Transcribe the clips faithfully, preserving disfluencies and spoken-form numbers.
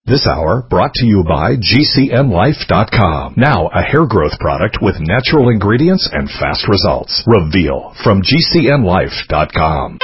This hour brought to you by G C N Life dot com. Now a hair growth product with natural ingredients and fast results. Reveal from G C N Life dot com.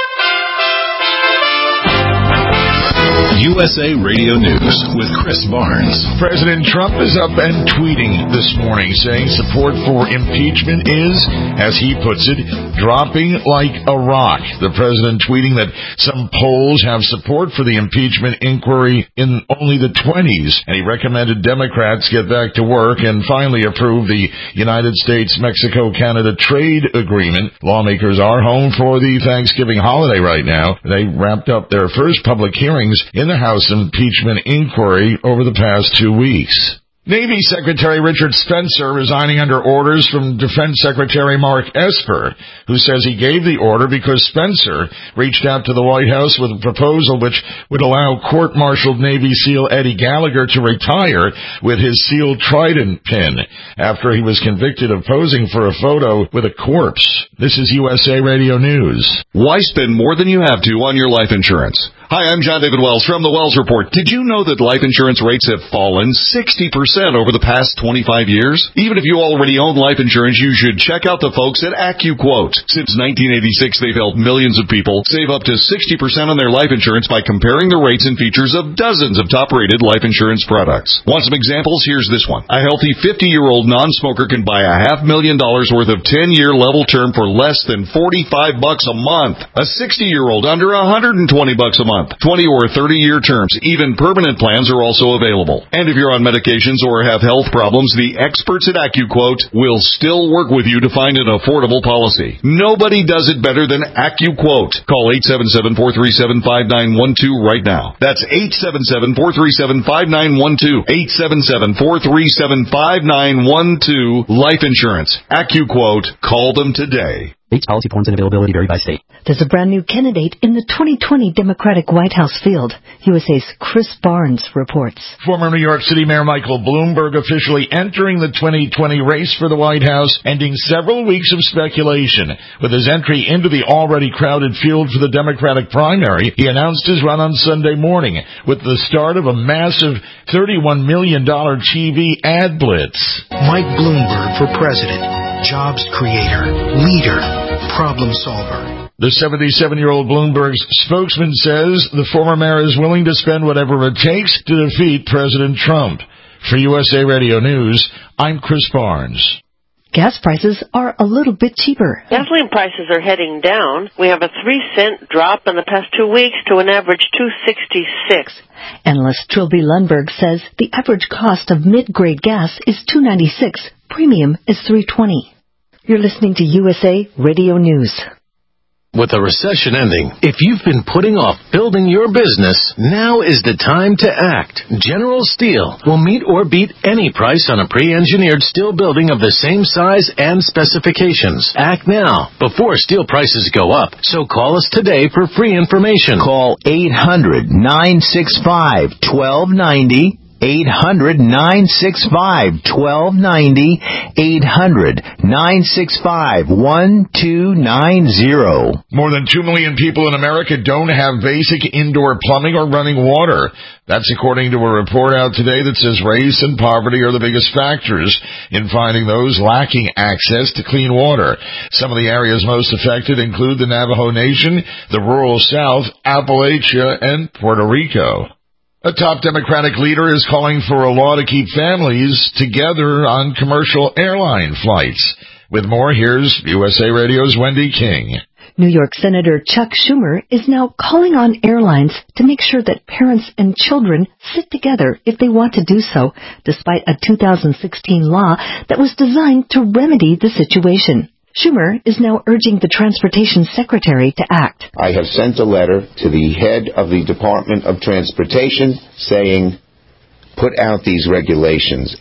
U S A Radio News with Chris Barnes. President Trump is up and tweeting this morning saying support for impeachment is, as he puts it, dropping like a rock. The president tweeting that some polls have support for the impeachment inquiry in only the twenties, and he recommended Democrats get back to work and finally approve the United States-Mexico-Canada trade agreement. Lawmakers are home for the Thanksgiving holiday right now. They wrapped up their first public hearings in the House impeachment inquiry over the past two weeks. Navy Secretary Richard Spencer resigning under orders from Defense Secretary Mark Esper, who says he gave the order because Spencer reached out to the White House with a proposal which would allow court-martialed Navy SEAL Eddie Gallagher to retire with his SEAL Trident pin after he was convicted of posing for a photo with a corpse. This is U S A Radio News. Why spend more than you have to on your life insurance? Hi, I'm John David Wells from the Wells Report. Did you know that life insurance rates have fallen sixty percent over the past twenty-five years? Even if you already own life insurance, you should check out the folks at AccuQuote. Since nineteen eighty-six, they've helped millions of people save up to sixty percent on their life insurance by comparing the rates and features of dozens of top-rated life insurance products. Want some examples? Here's this one. A healthy fifty-year-old non-smoker can buy a half million dollars worth of ten-year level term for less than forty-five bucks a month. A sixty-year-old under one hundred twenty bucks a month. twenty or thirty-year terms. Even permanent plans are also available. And if you're on medications or have health problems, the experts at AccuQuote will still work with you to find an affordable policy. Nobody does it better than AccuQuote. Call eight seven seven, four three seven, five nine one two right now. That's eight seven seven, four three seven, five nine one two. eight seven seven, four three seven, five nine one two. Life insurance. AccuQuote. Call them today. States policy forms and availability vary by state. There's a brand new candidate in the twenty twenty Democratic White House field. U S A's Chris Barnes reports. Former New York City Mayor Michael Bloomberg officially entering the twenty twenty race for the White House, ending several weeks of speculation. With his entry into the already crowded field for the Democratic primary, he announced his run on Sunday morning with the start of a massive thirty-one million dollars T V ad blitz. Mike Bloomberg for president, jobs creator, leader, problem solver. The seventy-seven-year-old Bloomberg's spokesman says the former mayor is willing to spend whatever it takes to defeat President Trump. For U S A Radio News, I'm Chris Barnes. Gas prices are a little bit cheaper. Gasoline prices are heading down. We have a three cent drop in the past two weeks to an average two sixty-six. Analyst Trilby Lundberg says the average cost of mid-grade gas is two ninety-six. Premium is three twenty. You're listening to U S A Radio News. With the recession ending, if you've been putting off building your business, now is the time to act. General Steel will meet or beat any price on a pre-engineered steel building of the same size and specifications. Act now, before steel prices go up. So call us today for free information. Call eight hundred, nine six five, one two nine zero. eight hundred, nine six five, one two nine zero. eight hundred, nine six five, one two nine zero. More than two million people in America don't have basic indoor plumbing or running water. That's according to a report out today that says race and poverty are the biggest factors in finding those lacking access to clean water. Some of the areas most affected include the Navajo Nation, the rural South, Appalachia, and Puerto Rico. A top Democratic leader is calling for a law to keep families together on commercial airline flights. With more, here's U S A Radio's Wendy King. New York Senator Chuck Schumer is now calling on airlines to make sure that parents and children sit together if they want to do so, despite a two thousand sixteen law that was designed to remedy the situation. Schumer is now urging the Transportation Secretary to act. I have sent a letter to the head of the Department of Transportation saying, put out these regulations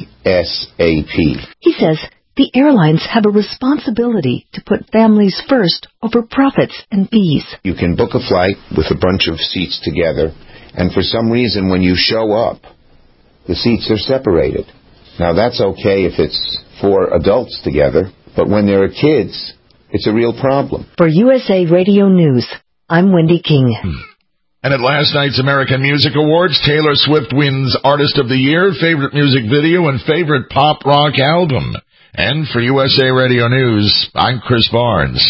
ASAP. He says the airlines have a responsibility to put families first over profits and fees. You can book a flight with a bunch of seats together, and for some reason when you show up, the seats are separated. Now that's okay if it's four adults together. But when there are kids, it's a real problem. For U S A Radio News, I'm Wendy King. And at last night's American Music Awards, Taylor Swift wins Artist of the Year, Favorite Music Video, and Favorite Pop Rock Album. And for U S A Radio News, I'm Chris Barnes.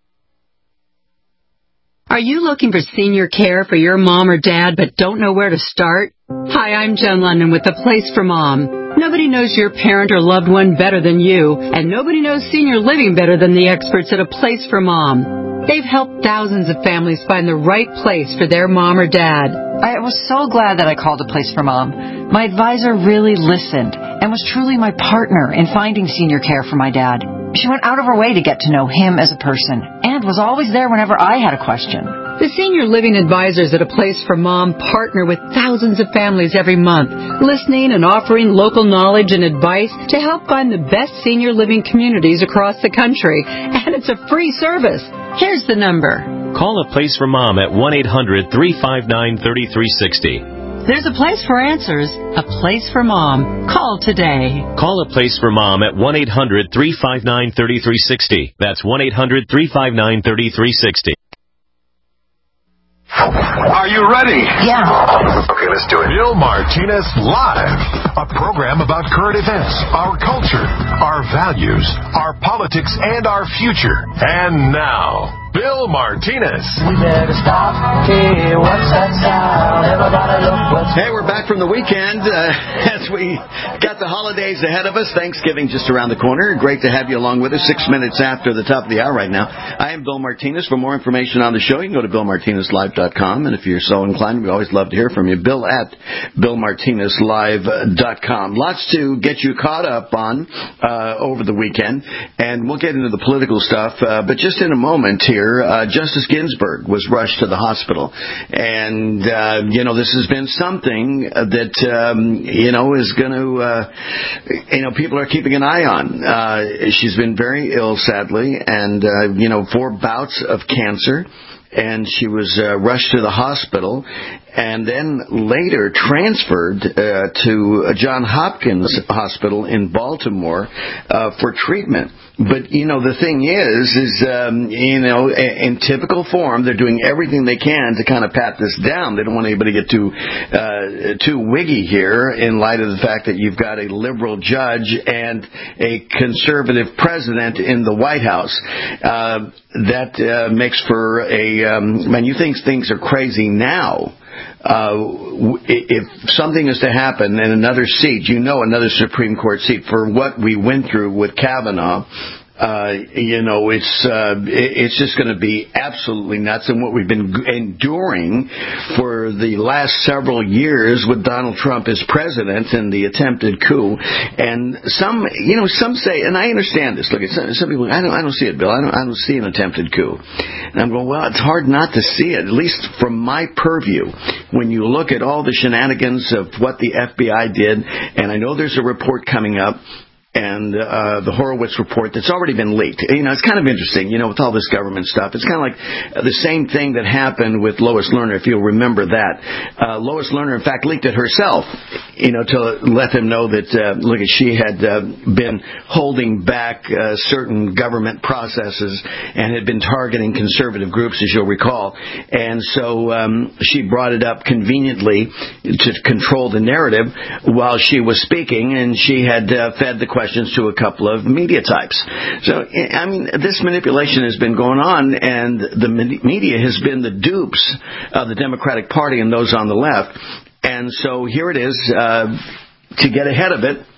Are you looking for senior care for your mom or dad but don't know where to start? Hi, I'm Jen London with The Place for Mom. Nobody knows your parent or loved one better than you, and nobody knows senior living better than the experts at A Place for Mom. They've helped thousands of families find the right place for their mom or dad. I was so glad that I called A Place for Mom. My advisor really listened and was truly my partner in finding senior care for my dad. She went out of her way to get to know him as a person and was always there whenever I had a question. The senior living advisors at A Place for Mom partner with thousands of families every month, listening and offering local knowledge and advice to help find the best senior living communities across the country. And it's a free service. Here's the number. Call A Place for Mom at one eight hundred, three five nine, three three six zero. There's a place for answers, a place for Mom. Call today. Call A Place for Mom at one eight hundred, three five nine, three three six zero. That's one eight hundred, three five nine, three three six zero. Are you ready? Yeah. Okay, let's do it. Bill Martinez Live, a program about current events, our culture, our values, our politics, and our future. And now, Bill Martinez. We better stop. Hey, what's that sound? Everybody look what's... Hey, we're back from the weekend uh, as we got the holidays ahead of us. Thanksgiving just around the corner. Great to have you along with us. Six minutes after the top of the hour right now. I am Bill Martinez. For more information on the show, you can go to bill martinez live dot com. And if you're so inclined, we always love to hear from you. Bill at bill martinez live dot com. Lots to get you caught up on uh, over the weekend. And we'll get into the political stuff. Uh, but just in a moment here, Uh, Justice Ginsburg was rushed to the hospital. And, uh, you know, this has been something that, um, you know, is going to, uh, you know, people are keeping an eye on. Uh, she's been very ill, sadly, and, uh, you know, four bouts of cancer. And she was uh, rushed to the hospital and then later transferred uh, to Johns Hopkins Hospital in Baltimore uh, for treatment. But, you know, the thing is, is, um, you know, in typical form, they're doing everything they can to kind of pat this down. They don't want anybody to get too, uh, too wiggy here in light of the fact that you've got a liberal judge and a conservative president in the White House. Uh, that uh, makes for a, um, man, you think things are crazy now. Uh, if something is to happen in another seat, you know, another Supreme Court seat, for what we went through with Kavanaugh, uh, you know, it's uh, it's just going to be absolutely nuts. And what we've been enduring for the last several years with Donald Trump as president and the attempted coup, and some, you know, some say, and I understand this. Look, some, some people, I don't, I don't see it, Bill. I don't, I don't see an attempted coup. And I'm going, well, it's hard not to see it, at least from my purview. When you look at all the shenanigans of what the F B I did, and I know there's a report coming up, and uh, the Horowitz report that's already been leaked. You know, it's kind of interesting, you know, with all this government stuff. It's kind of like the same thing that happened with Lois Lerner, if you'll remember that. Uh, Lois Lerner, in fact, leaked it herself, you know, to let them know that, uh, look, she had uh, been holding back uh, certain government processes and had been targeting conservative groups, as you'll recall. And so um, she brought it up conveniently to control the narrative while she was speaking, and she had uh, fed the question to a couple of media types. So, I mean, this manipulation has been going on, and the media has been the dupes of the Democratic Party and those on the left. And so here it is, uh, to get ahead of it.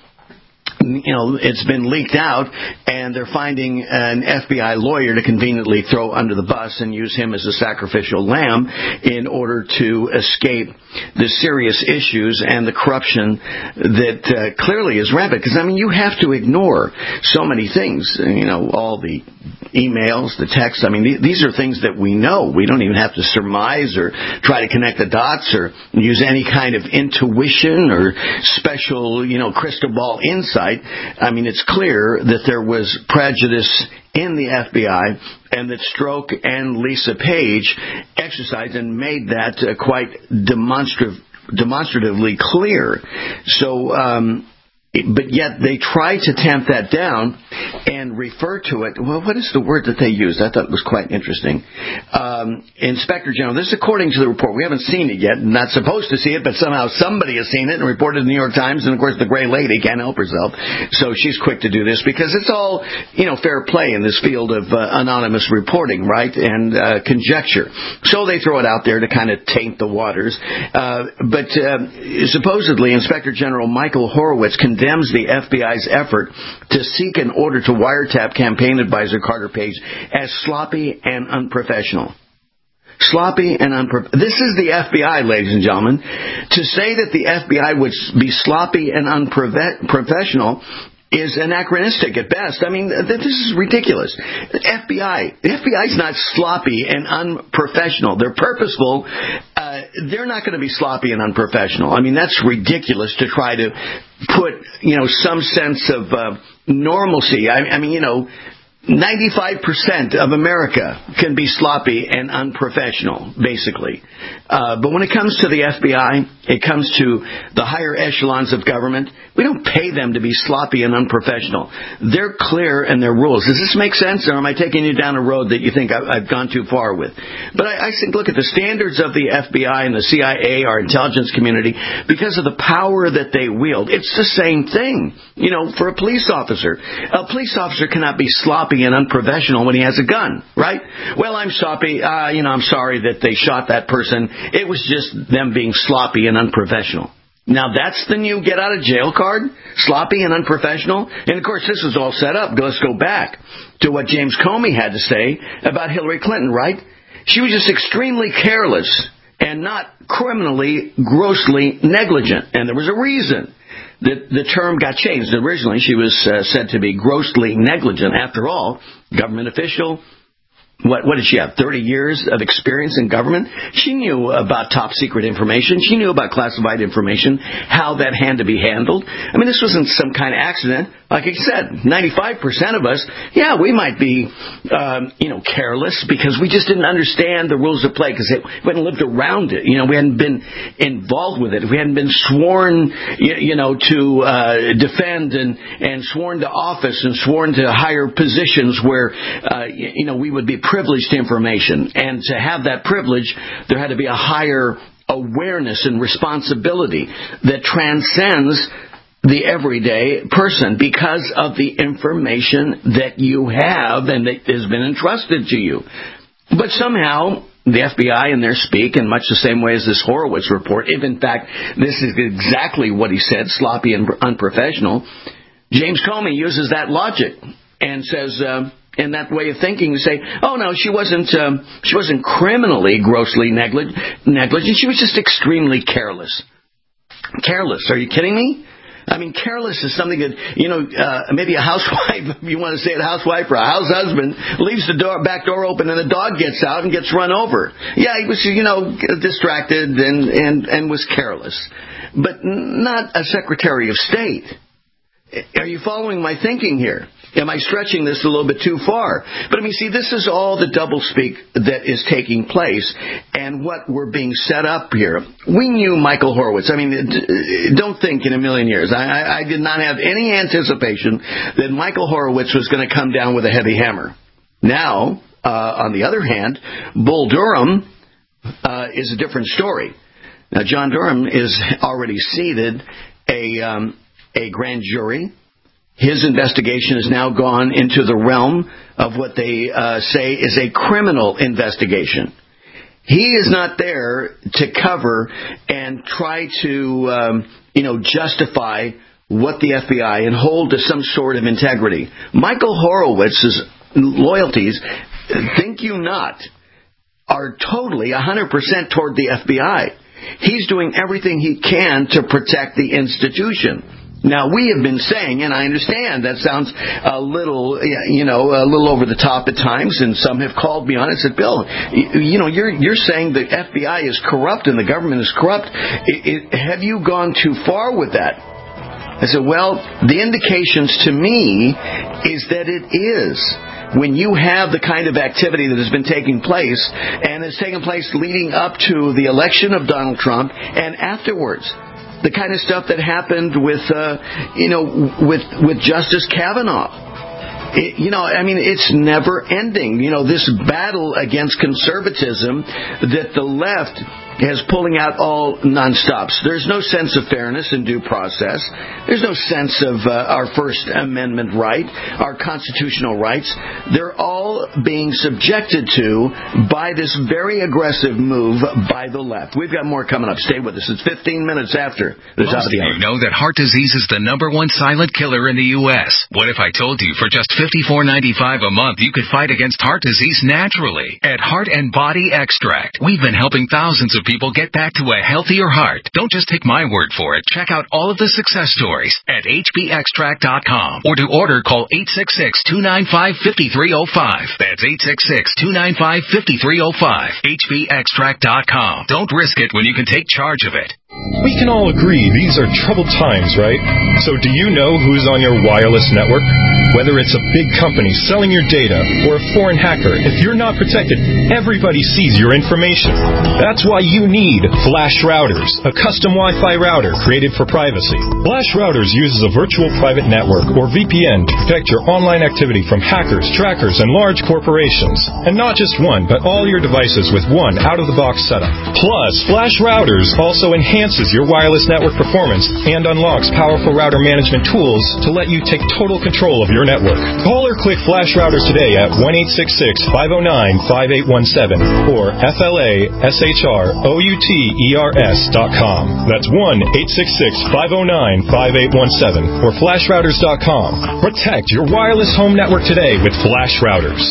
You know, it's been leaked out, and they're finding an F B I lawyer to conveniently throw under the bus and use him as a sacrificial lamb in order to escape the serious issues and the corruption that uh, clearly is rampant. Because, I mean, you have to ignore so many things, you know, all the emails, the texts. I mean, th- these are things that we know. We don't even have to surmise or try to connect the dots or use any kind of intuition or special, you know, crystal ball insight. I mean, it's clear that there was prejudice in the F B I, and that Strzok and Lisa Page exercised and made that uh, quite demonstrative, demonstratively clear. So, um, but yet they try to tamp that down and refer to it. Well, what is the word that they use? I thought it was quite interesting. Um, Inspector General, this is according to the report. We haven't seen it yet, not supposed to see it, but somehow somebody has seen it and reported in the New York Times. And, of course, the gray lady can't help herself. So she's quick to do this because it's all, you know, fair play in this field of uh, anonymous reporting, right, and uh, conjecture. So they throw it out there to kind of taint the waters. Uh, but uh, supposedly Inspector General Michael Horowitz condemns the F B I's effort to seek an order to wiretap campaign advisor Carter Page as sloppy and unprofessional. Sloppy and unprofessional. This is the F B I, ladies and gentlemen. To say that the F B I would be sloppy and unprofessional is anachronistic at best. I mean, this is ridiculous. The F B I, the F B I is not sloppy and unprofessional. They're purposeful. Uh, they're not going to be sloppy and unprofessional. I mean, that's ridiculous to try to put, you know, some sense of uh, normalcy. I, I mean, you know, ninety-five percent of America can be sloppy and unprofessional, basically. Uh, but when it comes to the F B I, it comes to the higher echelons of government, we don't pay them to be sloppy and unprofessional. They're clear in their rules. Does this make sense, or am I taking you down a road that you think I've gone too far with? But I, I think, look at the standards of the F B I and the C I A, our intelligence community, because of the power that they wield. It's the same thing, you know, for a police officer. A police officer cannot be sloppy and unprofessional when he has a gun, right? Well, I'm sloppy. Uh, you know, I'm sorry that they shot that person. It was just them being sloppy and unprofessional. Now, that's the new get-out-of-jail card? Sloppy and unprofessional? And, of course, this was all set up. Let's go back to what James Comey had to say about Hillary Clinton, right? She was just extremely careless and not criminally, grossly negligent. And there was a reason that the term got changed. Originally, she was uh, said to be grossly negligent. After all, government official. What, what did she have, thirty years of experience in government? She knew about top-secret information. She knew about classified information, how that had to be handled. I mean, this wasn't some kind of accident. Like I said, ninety-five percent of us, yeah, we might be, um, you know, careless because we just didn't understand the rules of play because we hadn't lived around it. You know, we hadn't been involved with it. We hadn't been sworn, you, you know, to uh, defend and, and sworn to office and sworn to higher positions where, uh, you know, we would be privileged information. And to have that privilege, there had to be a higher awareness and responsibility that transcends the everyday person because of the information that you have and that has been entrusted to you. But somehow the F B I in their speak in much the same way as this Horowitz report, if in fact this is exactly what he said, sloppy and unprofessional, James Comey uses that logic and says, uh, in that way of thinking, say, oh no, she wasn't um, she wasn't criminally grossly neglig- negligent. She was just extremely careless. Careless? Are you kidding me? I mean, careless is something that, you know, uh, maybe a housewife, if you want to say it, a housewife or a house husband, leaves the door, back door open and the dog gets out and gets run over. Yeah, he was, you know, distracted and, and, and was careless. But not a Secretary of State. Are you following my thinking here? Am I stretching this a little bit too far? But I mean, see, this is all the doublespeak that is taking place and what we're being set up here. We knew Michael Horowitz. I mean, don't think in a million years. I, I did not have any anticipation that Michael Horowitz was going to come down with a heavy hammer. Now, uh, on the other hand, Bull Durham uh, is a different story. Now, John Durham is already seated a, um, a grand jury. His investigation has now gone into the realm of what they uh, say is a criminal investigation. He is not there to cover and try to, um, you know, justify what the F B I and hold to some sort of integrity. Michael Horowitz's loyalties, think you not, are totally one hundred percent toward the F B I. He's doing everything he can to protect the institution. Now, we have been saying, and I understand that sounds a little, you know, a little over the top at times, and some have called me on it and said, Bill, you know, you're you're saying the F B I is corrupt and the government is corrupt. It, it, have you gone too far with that? I said, well, the indications to me is that it is. When you have the kind of activity that has been taking place, and has taken place leading up to the election of Donald Trump and afterwards. the kind of stuff that happened with, uh, you know, with with Justice Kavanaugh. It, you know, I mean, it's never ending. You know, this battle against conservatism that the left is pulling out all nonstops. There's no sense of fairness and due process. There's no sense of uh, our First Amendment right, our constitutional rights. They're all being subjected to by this very aggressive move by the left. We've got more coming up. Stay with us. It's fifteen minutes after the top of the hour. Most of you know that heart disease is the number one silent killer in the U S. What if I told you for just fifty-four ninety-five a month you could fight against heart disease naturally? At Heart and Body Extract, we've been helping thousands of people get back to a healthier heart. Don't just take my word for it. Check out all of the success stories at H B extract dot com. Or to order, call eight six six, two nine five, five three zero five. That's eight six six, two nine five, five three zero five. H B extract dot com. Don't risk it when you can take charge of it. We can all agree these are troubled times, right? So do you know who's on your wireless network? Whether it's a big company selling your data or a foreign hacker, if you're not protected, everybody sees your information. That's why you need Flash Routers, a custom Wi-Fi router created for privacy. Flash Routers uses a virtual private network, or V P N, to protect your online activity from hackers, trackers, and large corporations. And not just one, but all your devices with one out-of-the-box setup. Plus, Flash Routers also enhance enhances your wireless network performance and unlocks powerful router management tools to let you take total control of your network. Call or click Flash Routers today at one eight six six, five zero nine, five eight one seven or F L A S H R O U T E R S dot com. That's one eight six six, five zero nine, five eight one seven or flash routers dot com. Protect your wireless home network today with Flash Routers.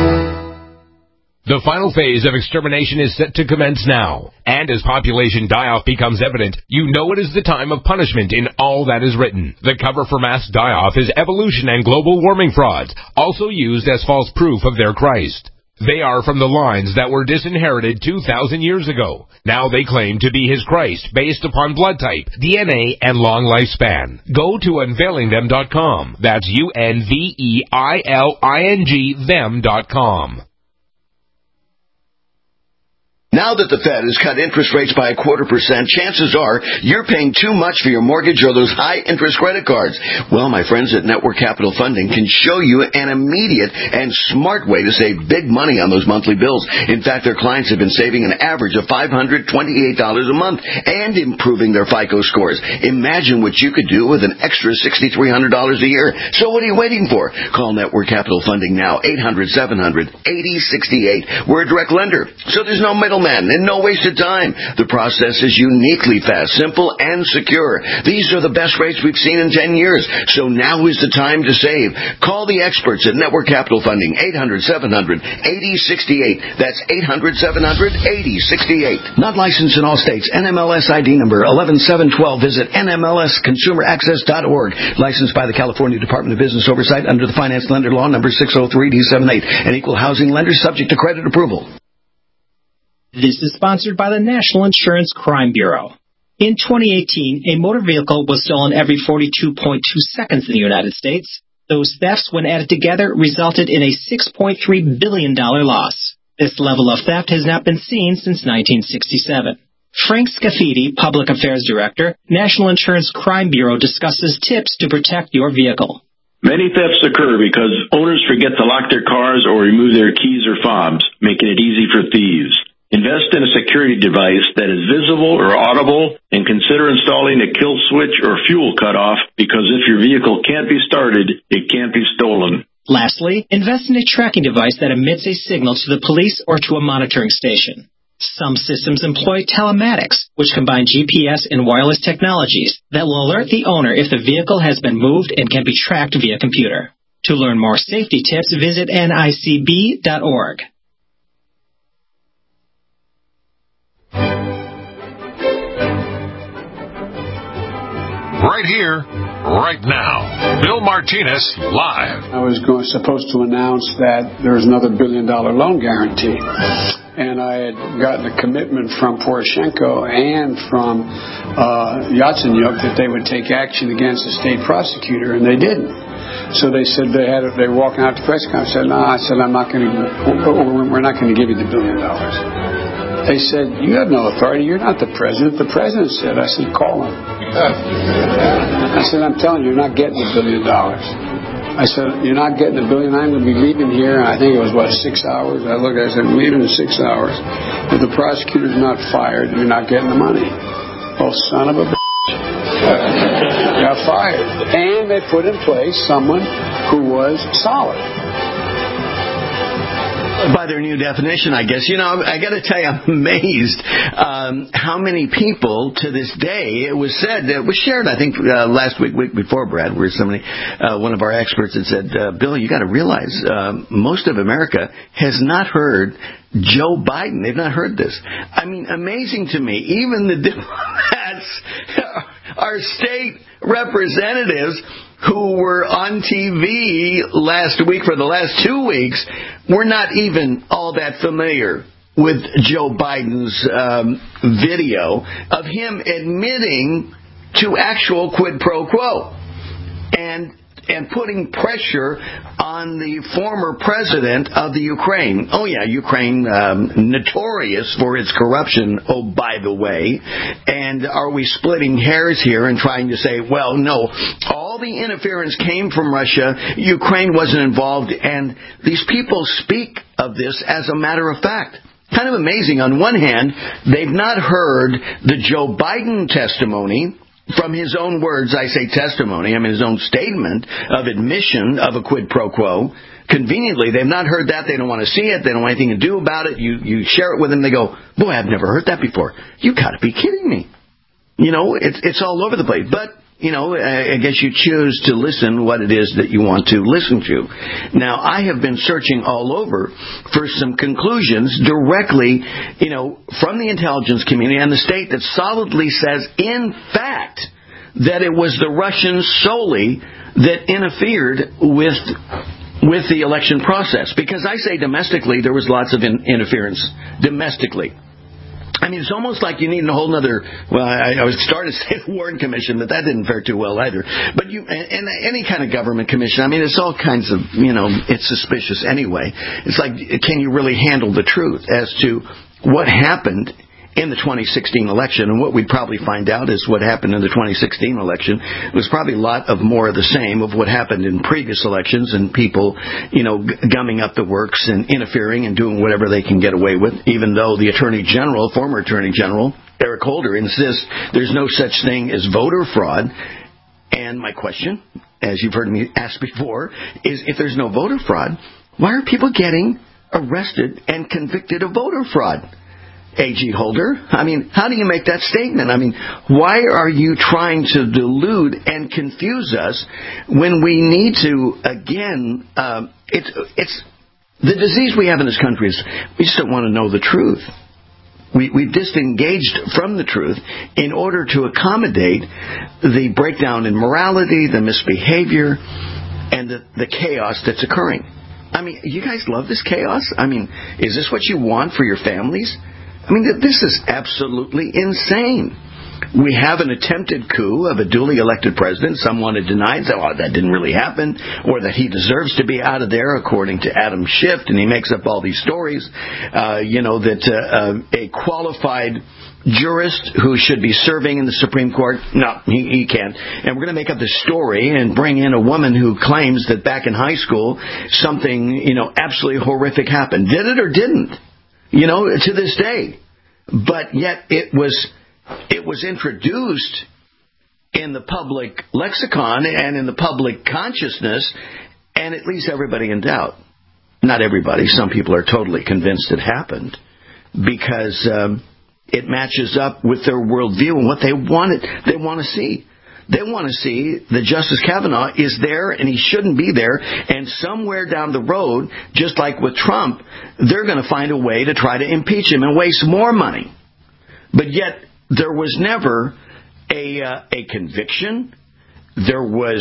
The final phase of extermination is set to commence now. And as population die-off becomes evident, you know it is the time of punishment in all that is written. The cover for mass die-off is evolution and global warming frauds, also used as false proof of their Christ. They are from the lines that were disinherited two thousand years ago. Now they claim to be his Christ based upon blood type, D N A, and long lifespan. Go to unveiling them dot com. That's U N V E I L I N G them dot com. Now that the Fed has cut interest rates by a quarter percent, chances are you're paying too much for your mortgage or those high-interest credit cards. Well, my friends at Network Capital Funding can show you an immediate and smart way to save big money on those monthly bills. In fact, their clients have been saving an average of five hundred twenty-eight dollars a month and improving their FICO scores. Imagine what you could do with an extra six thousand three hundred dollars a year. So what are you waiting for? Call Network Capital Funding now, eight hundred, seven hundred, eighty sixty-eight. We're a direct lender, so there's no middleman and no wasted time. The process is uniquely fast, simple, and secure. These are the best rates we've seen in ten years, so now is the time to save. Call the experts at Network Capital Funding, eight hundred, seven hundred, eighty sixty-eight. That's eight hundred, seven hundred, eighty sixty-eight. Not licensed in all states. N M L S I D number eleven seven one two. Visit N M L S consumer access dot org. Licensed by the California Department of Business Oversight under the Finance Lender Law number six oh three D seventy-eight. An equal housing lender subject to credit approval. This is sponsored by the National Insurance Crime Bureau. In twenty eighteen, a motor vehicle was stolen every forty-two point two seconds in the United States. Those thefts, when added together, resulted in a six point three billion dollars loss. This level of theft has not been seen since nineteen sixty-seven. Frank Scafidi, Public Affairs Director, National Insurance Crime Bureau, discusses tips to protect your vehicle. Many thefts occur because owners forget to lock their cars or remove their keys or fobs, making it easy for thieves. Invest in a security device that is visible or audible, and consider installing a kill switch or fuel cutoff, because if your vehicle can't be started, it can't be stolen. Lastly, invest in a tracking device that emits a signal to the police or to a monitoring station. Some systems employ telematics, which combine G P S and wireless technologies that will alert the owner if the vehicle has been moved and can be tracked via computer. To learn more safety tips, visit N I C B dot org. Right here, right now. Bill Martinez, live. I was going, supposed to announce that there was another billion dollar loan guarantee. And I had gotten a commitment from Poroshenko and from uh, Yatsenyuk that they would take action against the state prosecutor, and they didn't. So they said they had they were walking out to press conference. I said, no, I said, I'm not going to, we're not going to give you the billion dollars. They said, you have no authority. You're not the president. The president said, I said, call him. I said, I'm telling you, you're not getting a billion dollars. I said, you're not getting a billion. I'm going to be leaving here. I think it was, what, six hours? I looked, I said, I'm leaving in six hours. If the prosecutor's not fired, you're not getting the money. Oh, son of a bitch. Got fired. And they put in place someone who was solid. By their new definition, I guess. You know, I got to tell you, I'm amazed um, how many people to this day, it was said, it was shared, I think, uh, last week, week before, Brad, where somebody, uh, one of our experts had said, uh, Bill, you got to realize uh, most of America has not heard Joe Biden. They've not heard this. I mean, amazing to me. Even the diplomats, our state representatives who were on T V last week, for the last two weeks, were not even all that familiar with Joe Biden's um, video of him admitting to actual quid pro quo and and putting pressure on the former president of the Ukraine. Oh, yeah, Ukraine, um, notorious for its corruption, oh, by the way. And are we splitting hairs here and trying to say, well, no, all the interference came from Russia, Ukraine wasn't involved, and these people speak of this as a matter of fact. Kind of amazing. On one hand, they've not heard the Joe Biden testimony. From his own words, I say testimony, I mean his own statement of admission of a quid pro quo. Conveniently, they've not heard that. They don't want to see it. They don't want anything to do about it. You you share it with them. They go, boy, I've never heard that before. You got to be kidding me. You know, it's it's all over the place. But, you know, I guess you choose to listen what it is that you want to listen to. Now, I have been searching all over for some conclusions directly, you know, from the intelligence community and the state that solidly says, in fact, that it was the Russians solely that interfered with with the election process. Because I say domestically, there was lots of in- interference domestically. I mean, it's almost like you need a whole other, well, I, I was starting to say the Warren Commission, but that didn't fare too well either. But you, and, and any kind of government commission, I mean, it's all kinds of, you know, it's suspicious anyway. It's like, can you really handle the truth as to what happened in the twenty sixteen election? And what we'd probably find out is what happened in the twenty sixteen election was probably a lot of more of the same of what happened in previous elections, and people, you know, gumming up the works and interfering and doing whatever they can get away with, even though the Attorney General, former Attorney General, Eric Holder, insists there's no such thing as voter fraud. And my question, as you've heard me ask before, is if there's no voter fraud, why are people getting arrested and convicted of voter fraud? A G Holder, I mean, how do you make that statement? I mean, why are you trying to delude and confuse us when we need to, again, uh, it's, it's the disease we have in this country is we just don't want to know the truth. We, we've disengaged from the truth in order to accommodate the breakdown in morality, the misbehavior, and the, the chaos that's occurring. I mean, you guys love this chaos? I mean, is this what you want for your families? I mean, this is absolutely insane. We have an attempted coup of a duly elected president. Some want to deny that, oh, that didn't really happen, or that he deserves to be out of there, according to Adam Schiff, and he makes up all these stories, uh, you know, that uh, uh, a qualified jurist who should be serving in the Supreme Court, no, he, he can't. And we're going to make up this story and bring in a woman who claims that back in high school something, you know, absolutely horrific happened. Did it or didn't? You know, to this day. But yet it was it was introduced in the public lexicon and in the public consciousness, and it leaves everybody in doubt. Not everybody. Some people are totally convinced it happened because um, it matches up with their worldview and what they wanted. They want to see. They want to see that Justice Kavanaugh is there and he shouldn't be there. And somewhere down the road, just like with Trump, they're going to find a way to try to impeach him and waste more money. But yet, there was never a, uh, a conviction. There was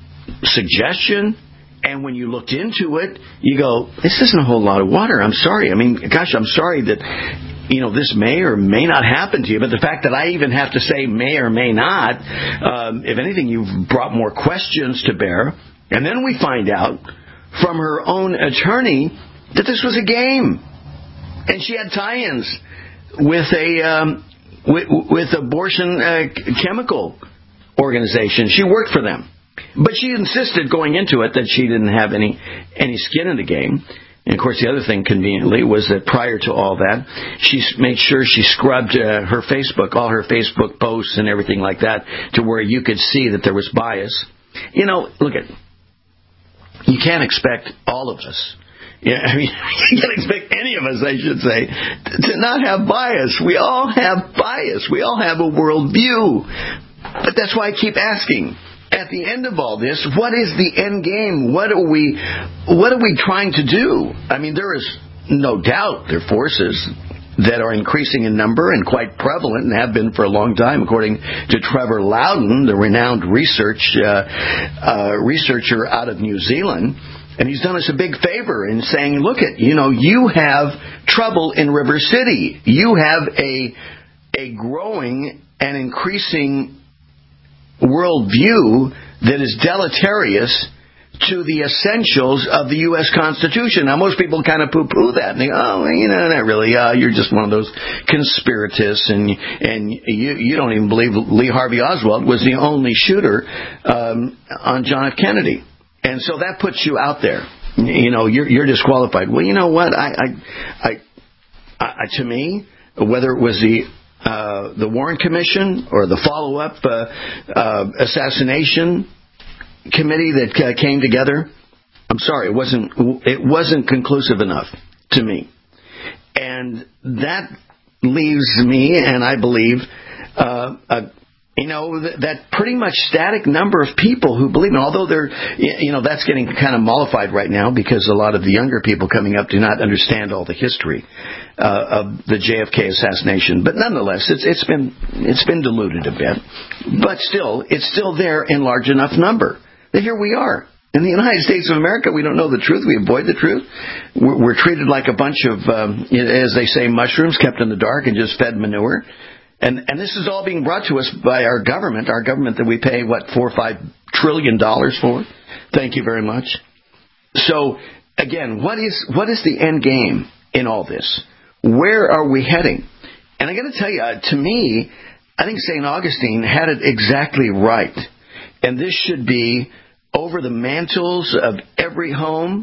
suggestion. And when you looked into it, you go, this isn't a whole lot of water. I'm sorry. I mean, gosh, I'm sorry that... You know, this may or may not happen to you, but the fact that I even have to say may or may not, um, if anything, you've brought more questions to bear. And then we find out from her own attorney that this was a game. And she had tie-ins with a um, with, with abortion uh, chemical organization. She worked for them. But she insisted going into it that she didn't have any any skin in the game. And, of course, the other thing, conveniently, was that prior to all that, she made sure she scrubbed uh, her Facebook, all her Facebook posts and everything like that, to where you could see that there was bias. You know, look at, you can't expect all of us, yeah, I mean, you can't expect any of us, I should say, to not have bias. We all have bias. We all have a worldview. But that's why I keep asking, at the end of all this, what is the end game? What are we, what are we trying to do? I mean, there is no doubt there are forces that are increasing in number and quite prevalent and have been for a long time, according to Trevor Loudon, the renowned research uh, uh, researcher out of New Zealand. And he's done us a big favor in saying, look at, you know, you have trouble in River City. You have a a growing and increasing worldview that is deleterious to the essentials of the U S Constitution. Now, most people kind of poo-poo that, and they go, oh, you know, not really. Uh, you're just one of those conspiratists, and and you you don't even believe Lee Harvey Oswald was the only shooter um, on John F. Kennedy. And so that puts you out there. You know, you're you're disqualified. Well, you know what? I, I, I, I to me, whether it was the Uh, the Warren Commission or the follow-up uh, uh, assassination committee that uh, came together, I'm sorry, it wasn't it wasn't conclusive enough to me. And that leaves me, and I believe, uh, a, you know, th- that pretty much static number of people who believe it, although they're, you know, that's getting kind of mollified right now because a lot of the younger people coming up do not understand all the history uh, of the J F K assassination. But nonetheless, it's, it's been it's been diluted a bit. But still, it's still there in large enough number that here we are. In the United States of America, we don't know the truth. We avoid the truth. We're, we're treated like a bunch of, um, as they say, mushrooms kept in the dark and just fed manure. And and this is all being brought to us by our government, our government that we pay, what, four or five trillion dollars for? Thank you very much. So, again, what is what is the end game in all this? Where are we heading? And I got to tell you, uh, to me, I think Saint Augustine had it exactly right. And this should be over the mantles of every home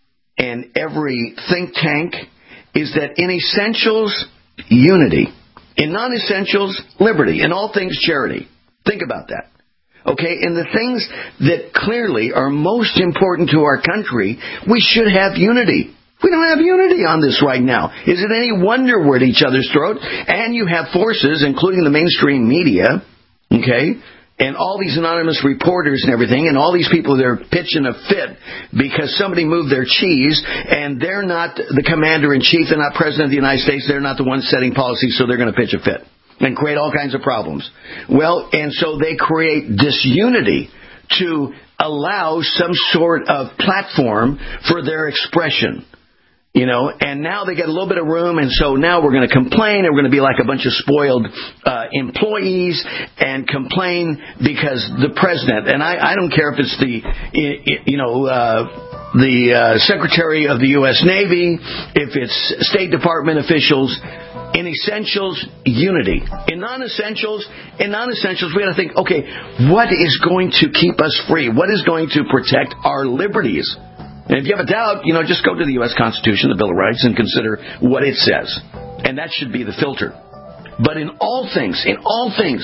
and every think tank, is that in essentials, unity. In non-essentials, liberty. In all things, charity. Think about that. Okay? In the things that clearly are most important to our country, we should have unity. We don't have unity on this right now. Is it any wonder we're at each other's throat? And you have forces, including the mainstream media, okay, and all these anonymous reporters and everything, and all these people that are pitching a fit because somebody moved their cheese, and they're not the commander-in-chief, they're not president of the United States, they're not the ones setting policy, so they're going to pitch a fit and create all kinds of problems. Well, and so they create disunity to allow some sort of platform for their expression. You know, and now they get a little bit of room, and so now we're going to complain, and we're going to be like a bunch of spoiled uh, employees and complain because the president, and I, I don't care if it's the, you know, uh, the uh, Secretary of the U S Navy, if it's State Department officials. In essentials, unity. In non-essentials, in non-essentials, we got to think, okay, what is going to keep us free? What is going to protect our liberties? And if you have a doubt, you know, just go to the U S Constitution, the Bill of Rights, and consider what it says. And that should be the filter. But in all things, in all things,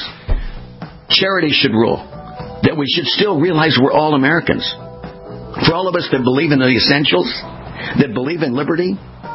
charity should rule. That we should still realize we're all Americans. For all of us that believe in the essentials, that believe in liberty,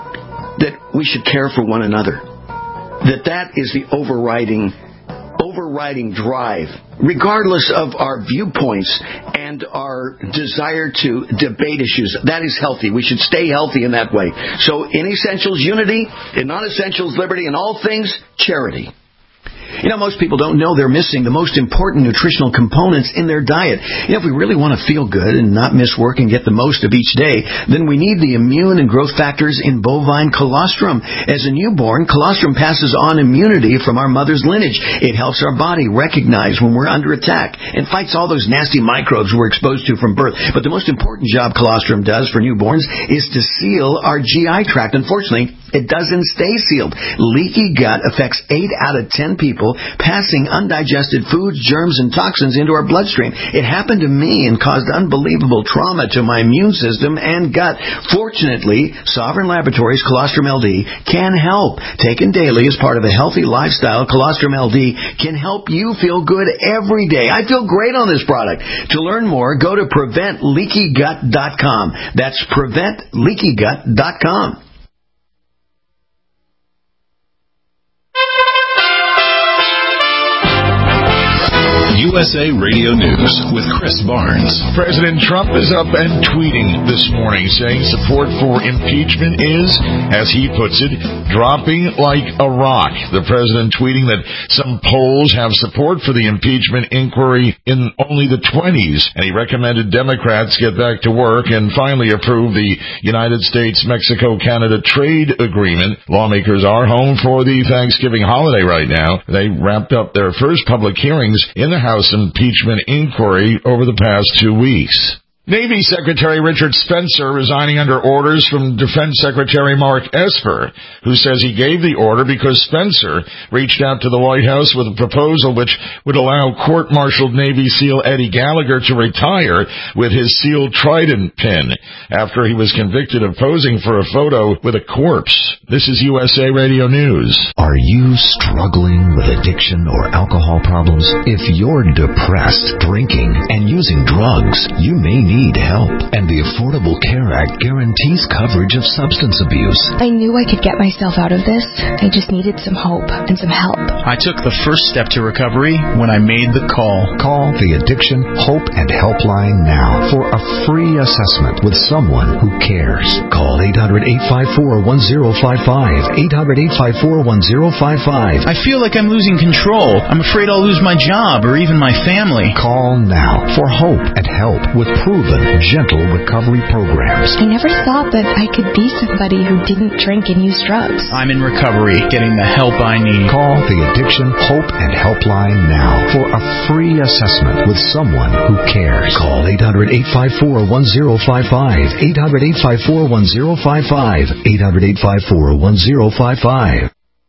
that we should care for one another. That that is the overriding overriding drive, regardless of our viewpoints and our desire to debate issues. That is healthy. We should stay healthy in that way. So in essentials, unity. In non-essentials, liberty. In all things, charity. You know, most people don't know they're missing the most important nutritional components in their diet. You know, if we really want to feel good and not miss work and get the most of each day, then we need the immune and growth factors in bovine colostrum. As a newborn, colostrum passes on immunity from our mother's lineage. It helps our body recognize when we're under attack and fights all those nasty microbes we're exposed to from birth. But the most important job colostrum does for newborns is to seal our G I tract. Unfortunately, It doesn't stay sealed. Leaky gut affects eight out of ten people, passing undigested foods, germs, and toxins into our bloodstream. It happened to me and caused unbelievable trauma to my immune system and gut. Fortunately, Sovereign Laboratories Colostrum L D can help. Taken daily as part of a healthy lifestyle, Colostrum L D can help you feel good every day. I feel great on this product. To learn more, go to prevent leaky gut dot com. That's prevent leaky gut dot com. U S A Radio News with Chris Barnes. President Trump is up and tweeting this morning saying support for impeachment is, as he puts it, dropping like a rock. The president tweeting that some polls have support for the impeachment inquiry in only the twenties, and he recommended Democrats get back to work and finally approve the United States-Mexico-Canada trade agreement. Lawmakers are home for the Thanksgiving holiday right now. They wrapped up their first public hearings in the House impeachment inquiry over the past two weeks. Navy Secretary Richard Spencer resigning under orders from Defense Secretary Mark Esper, who says he gave the order because Spencer reached out to the White House with a proposal which would allow court-martialed Navy SEAL Eddie Gallagher to retire with his SEAL Trident pin after he was convicted of posing for a photo with a corpse. This is U S A Radio News. Are you struggling with addiction or alcohol problems? If you're depressed, drinking, and using drugs, you may need need help, and the Affordable Care Act guarantees coverage of substance abuse. I knew I could get myself out of this. I just needed some hope and some help. I took the first step to recovery when I made the call. Call the Addiction Hope and Helpline now for a free assessment with someone who cares. Call eight hundred, eight five four, one zero five five, eight hundred, eight five four, one zero five five. I feel like I'm losing control. I'm afraid I'll lose my job or even my family. Call now for hope and help with proven gentle recovery programs. I never thought that I could be somebody who didn't drink and use drugs. I'm in recovery, getting the help I need. Call the Addiction Hope and Helpline now for a free assessment with someone who cares. Call eight hundred, eight five four, one zero five five, eight hundred, eight five four, one zero five five, eight hundred, eight five four, one zero five five.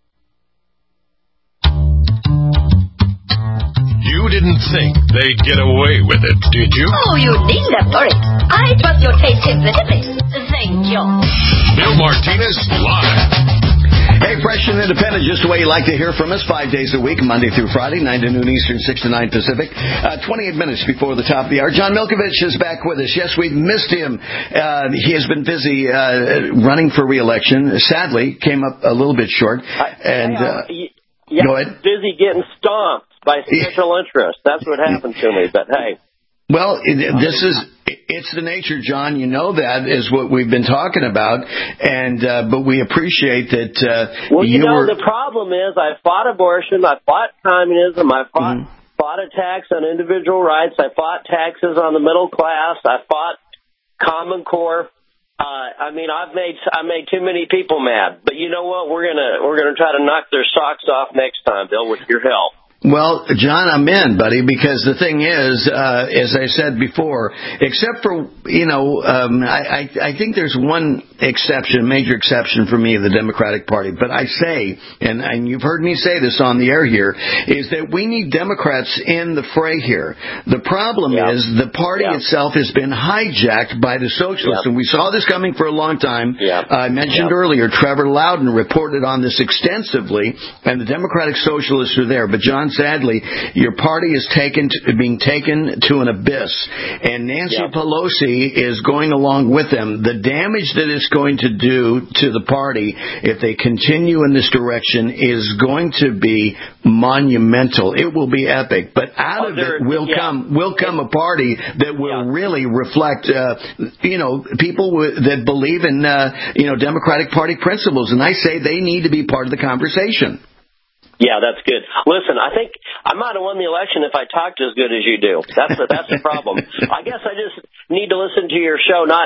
You didn't think they'd get away with it, did you? Oh, you needn't have worried. I trust your taste implicitly. Thank you. Bill Martinez live. Hey, fresh and independent, just the way you like to hear from us, five days a week, Monday through Friday, nine to noon Eastern, six to nine Pacific, uh, twenty-eight minutes before the top of the hour. John Milkovich is back with us. Yes, we've missed him. Uh, he has been busy uh, running for re-election. Sadly, came up a little bit short. And uh, yeah, go ahead. Busy getting stomped by special interest. That's what happened to me, but hey. Well, this is, it's the nature, John. You know that is what we've been talking about, and uh, but we appreciate that uh, well, you, you know, were... the problem is I fought abortion, I fought communism, I fought, mm-hmm. fought attacks on individual rights, I fought taxes on the middle class, I fought Common Core. Uh, I mean, I've made I made too many people mad, but you know what? We're gonna we're gonna try to knock their socks off next time, Bill, with your help. Well, John, I'm in, buddy, because the thing is, uh, as I said before, except for, you know, um, I, I, I think there's one exception, major exception for me, the Democratic Party. But I say, and, and you've heard me say this on the air here, is that we need Democrats in the fray here. The problem yeah. is the party yeah. itself has been hijacked by the socialists, yeah. and we saw this coming for a long time. Yeah. Uh, I mentioned yeah. earlier, Trevor Loudon reported on this extensively, and the Democratic Socialists are there. But, John, sadly, your party is taken to, being taken to an abyss, and Nancy yep. Pelosi is going along with them. The damage that it's going to do to the party if they continue in this direction is going to be monumental. It will be epic, but out oh, of it will yeah. come will come a party that will yeah. really reflect, uh, you know, people w- that believe in, uh, you know, Democratic Party principles, and I say they need to be part of the conversation. Yeah, that's good. Listen, I think I might have won the election if I talked as good as you do. That's the, that's the problem. I guess I just need to listen to your show, not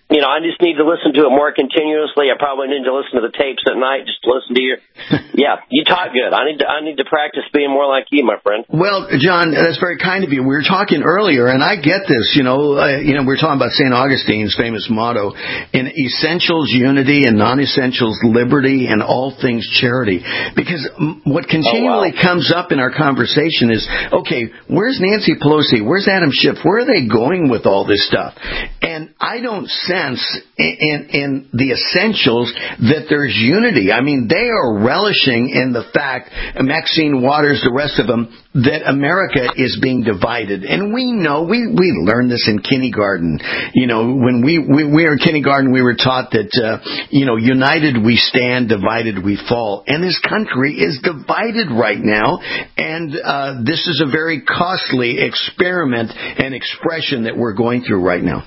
you know, I just need to listen to it more continuously. I probably need to listen to the tapes at night just to listen to you. Yeah, you talk good. I need to I need to practice being more like you, my friend. Well, John, that's very kind of you. We were talking earlier, and I get this. You know, uh, you know, we were talking about Saint Augustine's famous motto: "In essentials, unity; and non-essentials, liberty; and all things, charity." Because what continually oh, wow. comes up in our conversation is, okay, where's Nancy Pelosi? Where's Adam Schiff? Where are they going with all this stuff? And I don't sense in, in the essentials that there's unity. I mean, they are relishing in the fact, Maxine Waters, the rest of them, that America is being divided. And we know, we, we learned this in kindergarten. You know, when we, we, we were in kindergarten, we were taught that, uh, you know, united we stand, divided we fall. And this country is divided right now. And uh, this is a very costly experiment and expression that we're going through right now.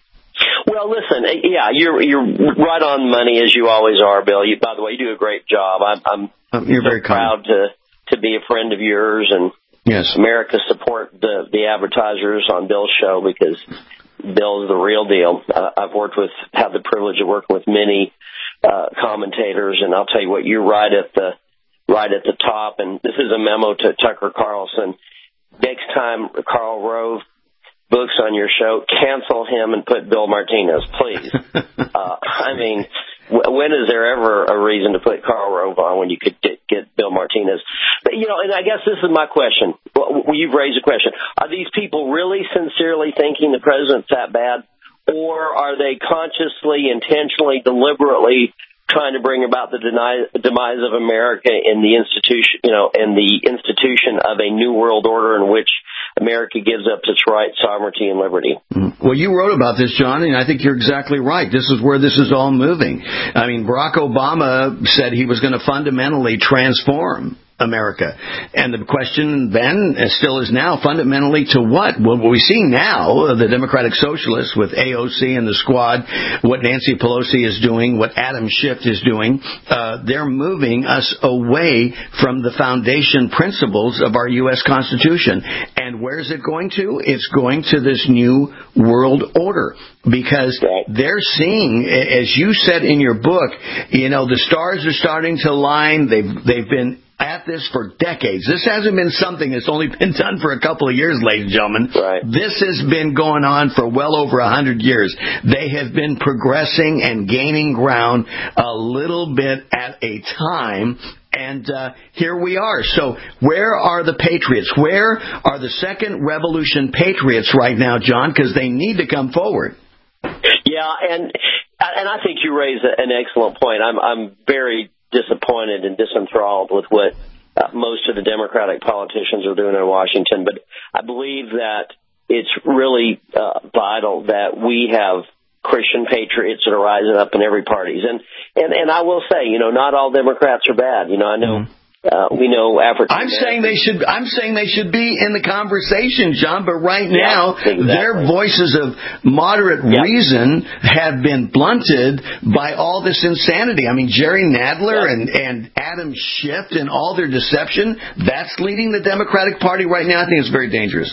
Well, listen, yeah, you're you're right on money as you always are, Bill. You, by the way, you do a great job. I'm, I'm oh, you're so very proud to to be a friend of yours, and yes, America support the the advertisers on Bill's show because Bill is the real deal. Uh, I've worked with, had the privilege of working with many uh, commentators, and I'll tell you what, you're right at the right at the top. And this is a memo to Tucker Carlson. Next time Karl Rove books on your show, cancel him and put Bill Martinez, please. uh, I mean, w- when is there ever a reason to put Karl Rove on when you could get, get Bill Martinez? But, you know, and I guess this is my question. Well, you've raised a question. Are these people really sincerely thinking the president's that bad? Or are they consciously, intentionally, deliberately trying to bring about the deny, demise of America in the institution, you know, in the institution of a new world order in which America gives up its rights, sovereignty, and liberty? Well, you wrote about this, John, and I think you're exactly right. This is where this is all moving. I mean, Barack Obama said he was going to fundamentally transform America. And the question then, and still is now, fundamentally to what? Well, what we see now, the Democratic Socialists with A O C and the squad, what Nancy Pelosi is doing, what Adam Schiff is doing, uh, they're moving us away from the foundation principles of our U S Constitution. And where's it going to? It's going to this new world order. Because they're seeing, as you said in your book, you know, the stars are starting to align. They've, they've been at this for decades. This hasn't been something that's only been done for a couple of years, ladies and gentlemen. Right. This has been going on for well over a hundred years. They have been progressing and gaining ground a little bit at a time. And uh, here we are. So where are the patriots? Where are the Second Revolution patriots right now, John? Because they need to come forward. Yeah, and and I think you raise an excellent point. I'm I'm very disappointed and disenthralled with what uh, most of the Democratic politicians are doing in Washington, but I believe that it's really uh, vital that we have Christian patriots that are rising up in every party. And, and and I will say, you know, not all Democrats are bad. You know, I know. Mm-hmm. Uh, we know African. I'm saying they should. I'm saying they should be in the conversation, John. But right yeah, now, exactly. their voices of moderate yeah. reason have been blunted by all this insanity. I mean, Jerry Nadler yeah. and and Adam Schiff and all their deception. That's leading the Democratic Party right now. I think it's very dangerous.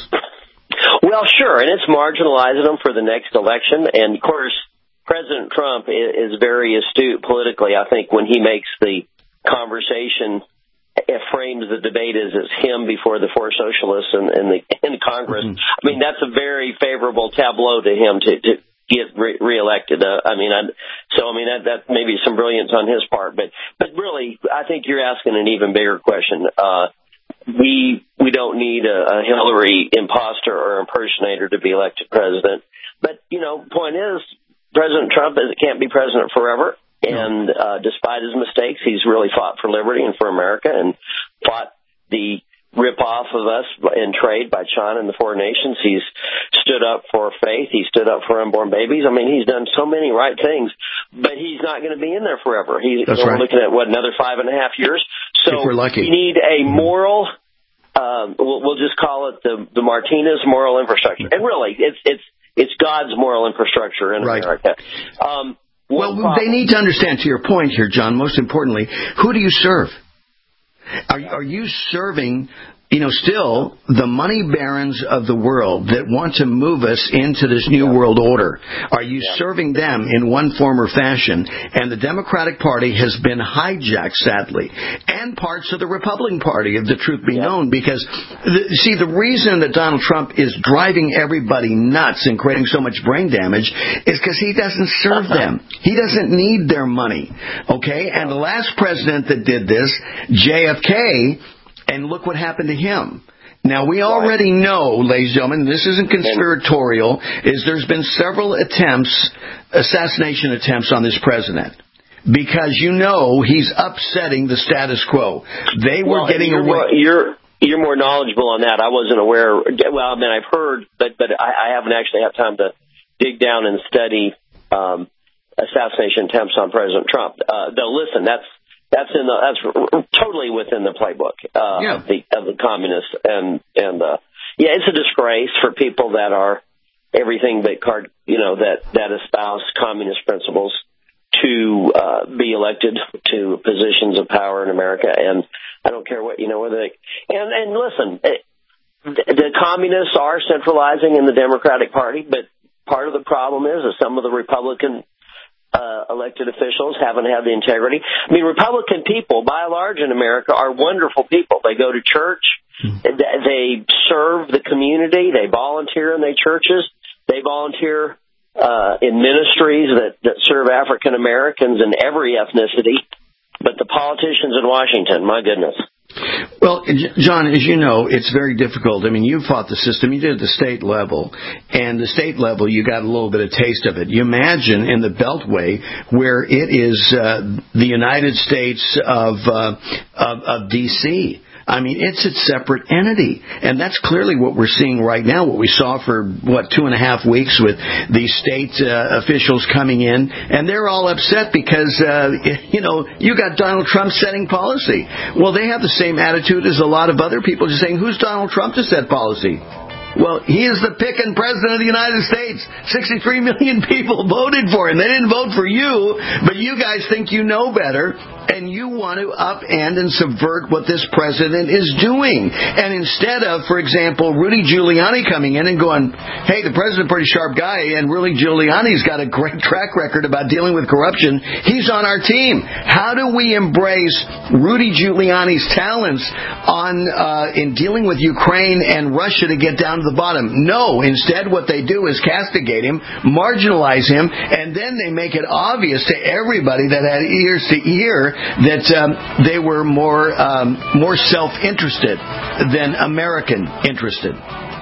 Well, sure, and it's marginalizing them for the next election. And of course, President Trump is very astute politically. I think when he makes the conversation. It frames the debate as it's him before the four socialists in, in the in Congress. Mm-hmm. I mean, that's a very favorable tableau to him to, to get re- reelected. Uh, I mean, I, so I mean that that may be some brilliance on his part, but but really, I think you're asking an even bigger question. Uh, we we don't need a, a Hillary imposter or impersonator to be elected president. But you know, point is, President Trump is, can't be president forever. And uh, despite his mistakes, he's really fought for liberty and for America and fought the rip-off of us in trade by China and the foreign nations. He's stood up for faith. He stood up for unborn babies. I mean, he's done so many right things, but he's not going to be in there forever. He's That's we're right. looking at, what, another five and a half years? So if we're lucky. we need a moral, um, we'll, we'll just call it the, the Martinez moral infrastructure. And really, it's it's it's God's moral infrastructure in right. America. Um Well, they need to understand, to your point here, John, most importantly, who do you serve? Are, are you serving you know, still the money barons of the world that want to move us into this new yeah. world order are you yeah. serving them in one form or fashion. And the Democratic Party has been hijacked, sadly, and parts of the Republican Party, if the truth be yeah. known, because, the, see, the reason that Donald Trump is driving everybody nuts and creating so much brain damage is because he doesn't serve them. He doesn't need their money, okay? And the last president that did this, J F K, and look what happened to him. Now, we already know, ladies and gentlemen, this isn't conspiratorial, is there's been several attempts, assassination attempts on this president. Because you know he's upsetting the status quo. They were well, getting you're away. More, you're you're more knowledgeable on that. I wasn't aware. Well, I mean, I've heard, but but I, I haven't actually had time to dig down and study um, assassination attempts on President Trump. Uh, though, listen, that's that's in the that's totally within the playbook uh, yeah. of the of the communists, and and uh, yeah, it's a disgrace for people that are everything but card, you know, that that espouse communist principles to uh, be elected to positions of power in America, and I don't care what you know whether they and and listen, it, the, the communists are centralizing in the Democratic Party, but part of the problem is that some of the Republican Uh, elected officials haven't had the integrity. I mean, Republican people, by and large in America, are wonderful people. They go to church. Mm-hmm. They serve the community. They volunteer in their churches. They volunteer uh, in ministries that, that serve African Americans in every ethnicity. But the politicians in Washington, my goodness. Well, John, as you know, it's very difficult. I mean, you fought the system. You did it at the state level. And the state level, you got a little bit of taste of it. You imagine in the Beltway where it is uh, the United States of, uh, of, of D C I mean, it's a separate entity. And that's clearly what we're seeing right now, what we saw for, what, two and a half weeks with these state uh, officials coming in. And they're all upset because, uh, you know, you got Donald Trump setting policy. Well, they have the same attitude as a lot of other people, just saying, who's Donald Trump to set policy? Well, he is the pick-and president of the United States. sixty-three million people voted for him. They didn't vote for you, but you guys think you know better, and you want to upend and subvert what this president is doing. And instead of, for example, Rudy Giuliani coming in and going, hey, the president's a pretty sharp guy, and Rudy Giuliani's got a great track record about dealing with corruption. He's on our team. How do we embrace Rudy Giuliani's talents on uh, in dealing with Ukraine and Russia to get down to the bottom? No. Instead, what they do is castigate him, marginalize him, and then they make it obvious to everybody that had ears to hear that um, they were more um, more self-interested than American interested.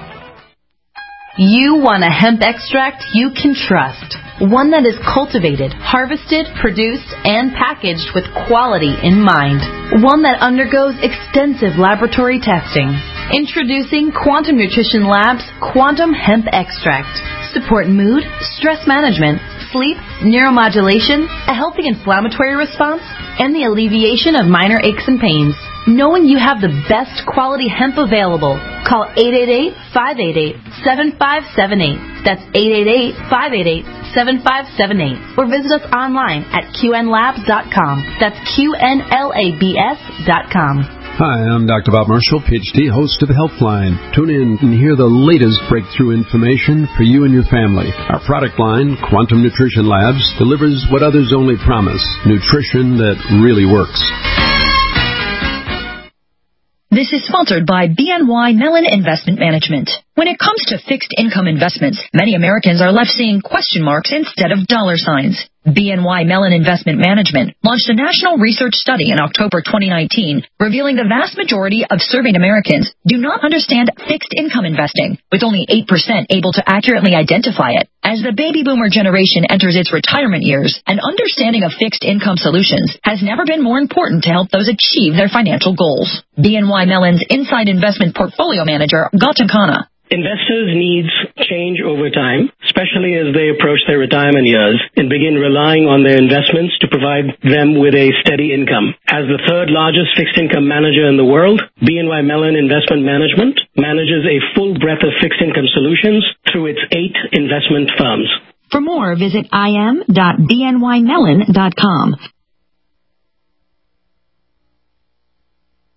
You want a hemp extract you can trust. One that is cultivated, harvested, produced, and packaged with quality in mind. One that undergoes extensive laboratory testing. Introducing Quantum Nutrition Labs Quantum Hemp Extract. Support mood, stress management, sleep, neuromodulation, a healthy inflammatory response, and the alleviation of minor aches and pains. Knowing you have the best quality hemp available, call eight eight eight, five eight eight, seven five seven eight. That's eight eight eight, five eight eight, seven five seven eight. Or visit us online at Q N labs dot com. That's Q N L A B S dot com. Hi, I'm Doctor Bob Marshall, P H D, host of Healthline. Tune in and hear the latest breakthrough information for you and your family. Our product line, Quantum Nutrition Labs, delivers what others only promise, nutrition that really works. This is sponsored by B N Y Mellon Investment Management. When it comes to fixed income investments, many Americans are left seeing question marks instead of dollar signs. B N Y Mellon Investment Management launched a national research study in October twenty nineteen, revealing the vast majority of surveyed Americans do not understand fixed income investing, with only eight percent able to accurately identify it. As the baby boomer generation enters its retirement years, an understanding of fixed income solutions has never been more important to help those achieve their financial goals. B N Y Mellon's Inside Investment Portfolio Manager, Gautam Khanna. Investors' needs change over time, especially as they approach their retirement years and begin relying on their investments to provide them with a steady income. As the third largest fixed income manager in the world, B N Y Mellon Investment Management manages a full breadth of fixed income solutions through its eight investment firms. For more, visit I M dot B N Y mellon dot com.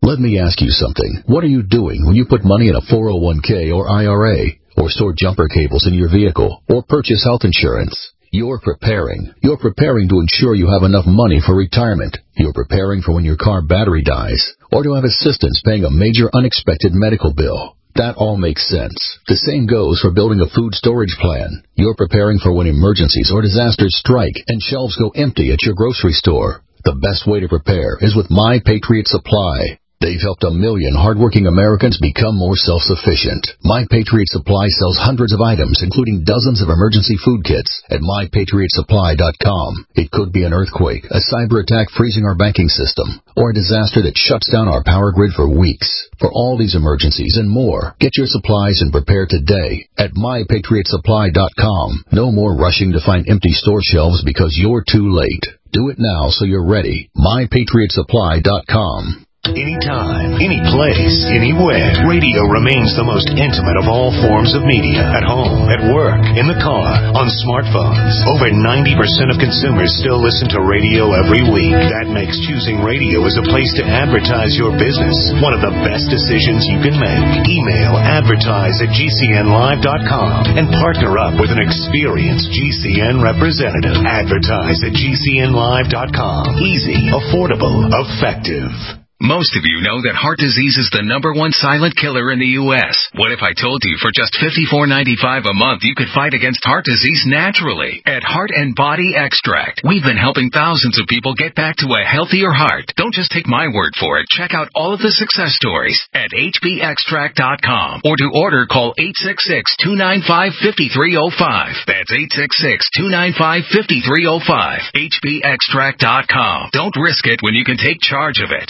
Let me ask you something. What are you doing when you put money in a four oh one k or I R A, or store jumper cables in your vehicle, or purchase health insurance? You're preparing. You're preparing to ensure you have enough money for retirement. You're preparing for when your car battery dies, or to have assistance paying a major unexpected medical bill. That all makes sense. The same goes for building a food storage plan. You're preparing for when emergencies or disasters strike and shelves go empty at your grocery store. The best way to prepare is with My Patriot Supply. They've helped a million hardworking Americans become more self-sufficient. My Patriot Supply sells hundreds of items, including dozens of emergency food kits at my patriot supply dot com. It could be an earthquake, a cyber attack freezing our banking system, or a disaster that shuts down our power grid for weeks. For all these emergencies and more, get your supplies and prepare today at my patriot supply dot com. No more rushing to find empty store shelves because you're too late. Do it now so you're ready. my patriot supply dot com. Anytime, any place, anywhere. Radio remains the most intimate of all forms of media. At home, at work, in the car, on smartphones. Over ninety percent of consumers still listen to radio every week. That makes choosing radio as a place to advertise your business one of the best decisions you can make. Email advertise at g c n live dot com and partner up with an experienced G C N representative. Advertise at g c n live dot com. Easy, affordable, effective. Most of you know that heart disease is the number one silent killer in the U S. What if I told you for just fifty-four ninety-five a month you could fight against heart disease naturally? At Heart and Body Extract, we've been helping thousands of people get back to a healthier heart. Don't just take my word for it. Check out all of the success stories at h b extract dot com, or to order, call eight six six, two nine five, five three zero five. That's eight six six, two nine five, five three zero five. h b extract dot com. Don't risk it when you can take charge of it.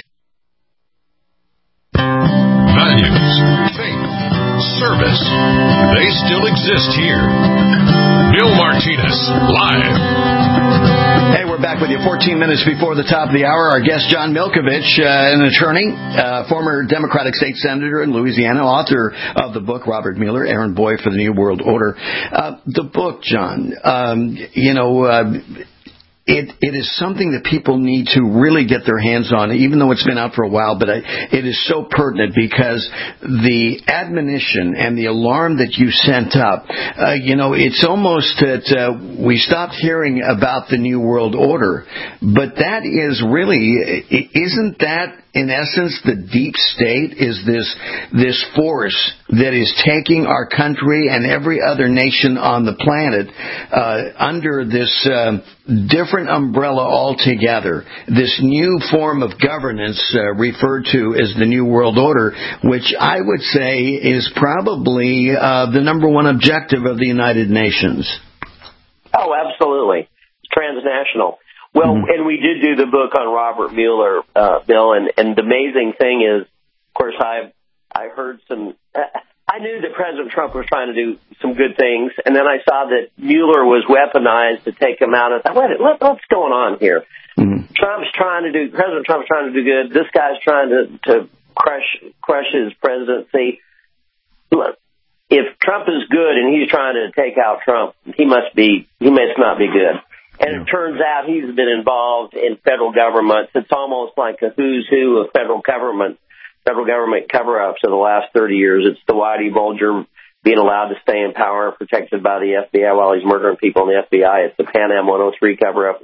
Values, faith, service, they still exist here. Bill Martinez, live. Hey, we're back with you fourteen minutes before the top of the hour. Our guest, John Milkovich, uh, an attorney, uh, former Democratic state senator in Louisiana, author of the book, Robert Mueller, Errand Boy for the New World Order. Uh, the book, John, um, you know... Uh, It it is something that people need to really get their hands on, even though it's been out for a while. But I, it is so pertinent because the admonition and the alarm that you sent up, uh, you know, it's almost that uh, we stopped hearing about the New World Order. But that is really, isn't that in essence the deep state? Is this this force that is taking our country and every other nation on the planet uh, under this uh, different umbrella altogether, this new form of governance uh, referred to as the New World Order, which I would say is probably uh, the number one objective of the United Nations. Oh, absolutely. It's transnational. Well, mm-hmm. and we did do the book on Robert Mueller, uh, Bill, and, and the amazing thing is, of course, I I heard some... I knew that President Trump was trying to do some good things, and then I saw that Mueller was weaponized to take him out. I thought, wait, what, what's going on here? Mm-hmm. Trump's trying to do, President Trump's trying to do good. This guy's trying to, to crush crush his presidency. Look, if Trump is good and he's trying to take out Trump, he must be, he must not be good. And yeah. It turns out he's been involved in federal government. It's almost like a who's who of federal government. Federal government cover-ups of the last thirty years. It's the Whitey Bulger being allowed to stay in power, protected by the F B I while he's murdering people in the F B I. It's the Pan Am one oh three cover-up.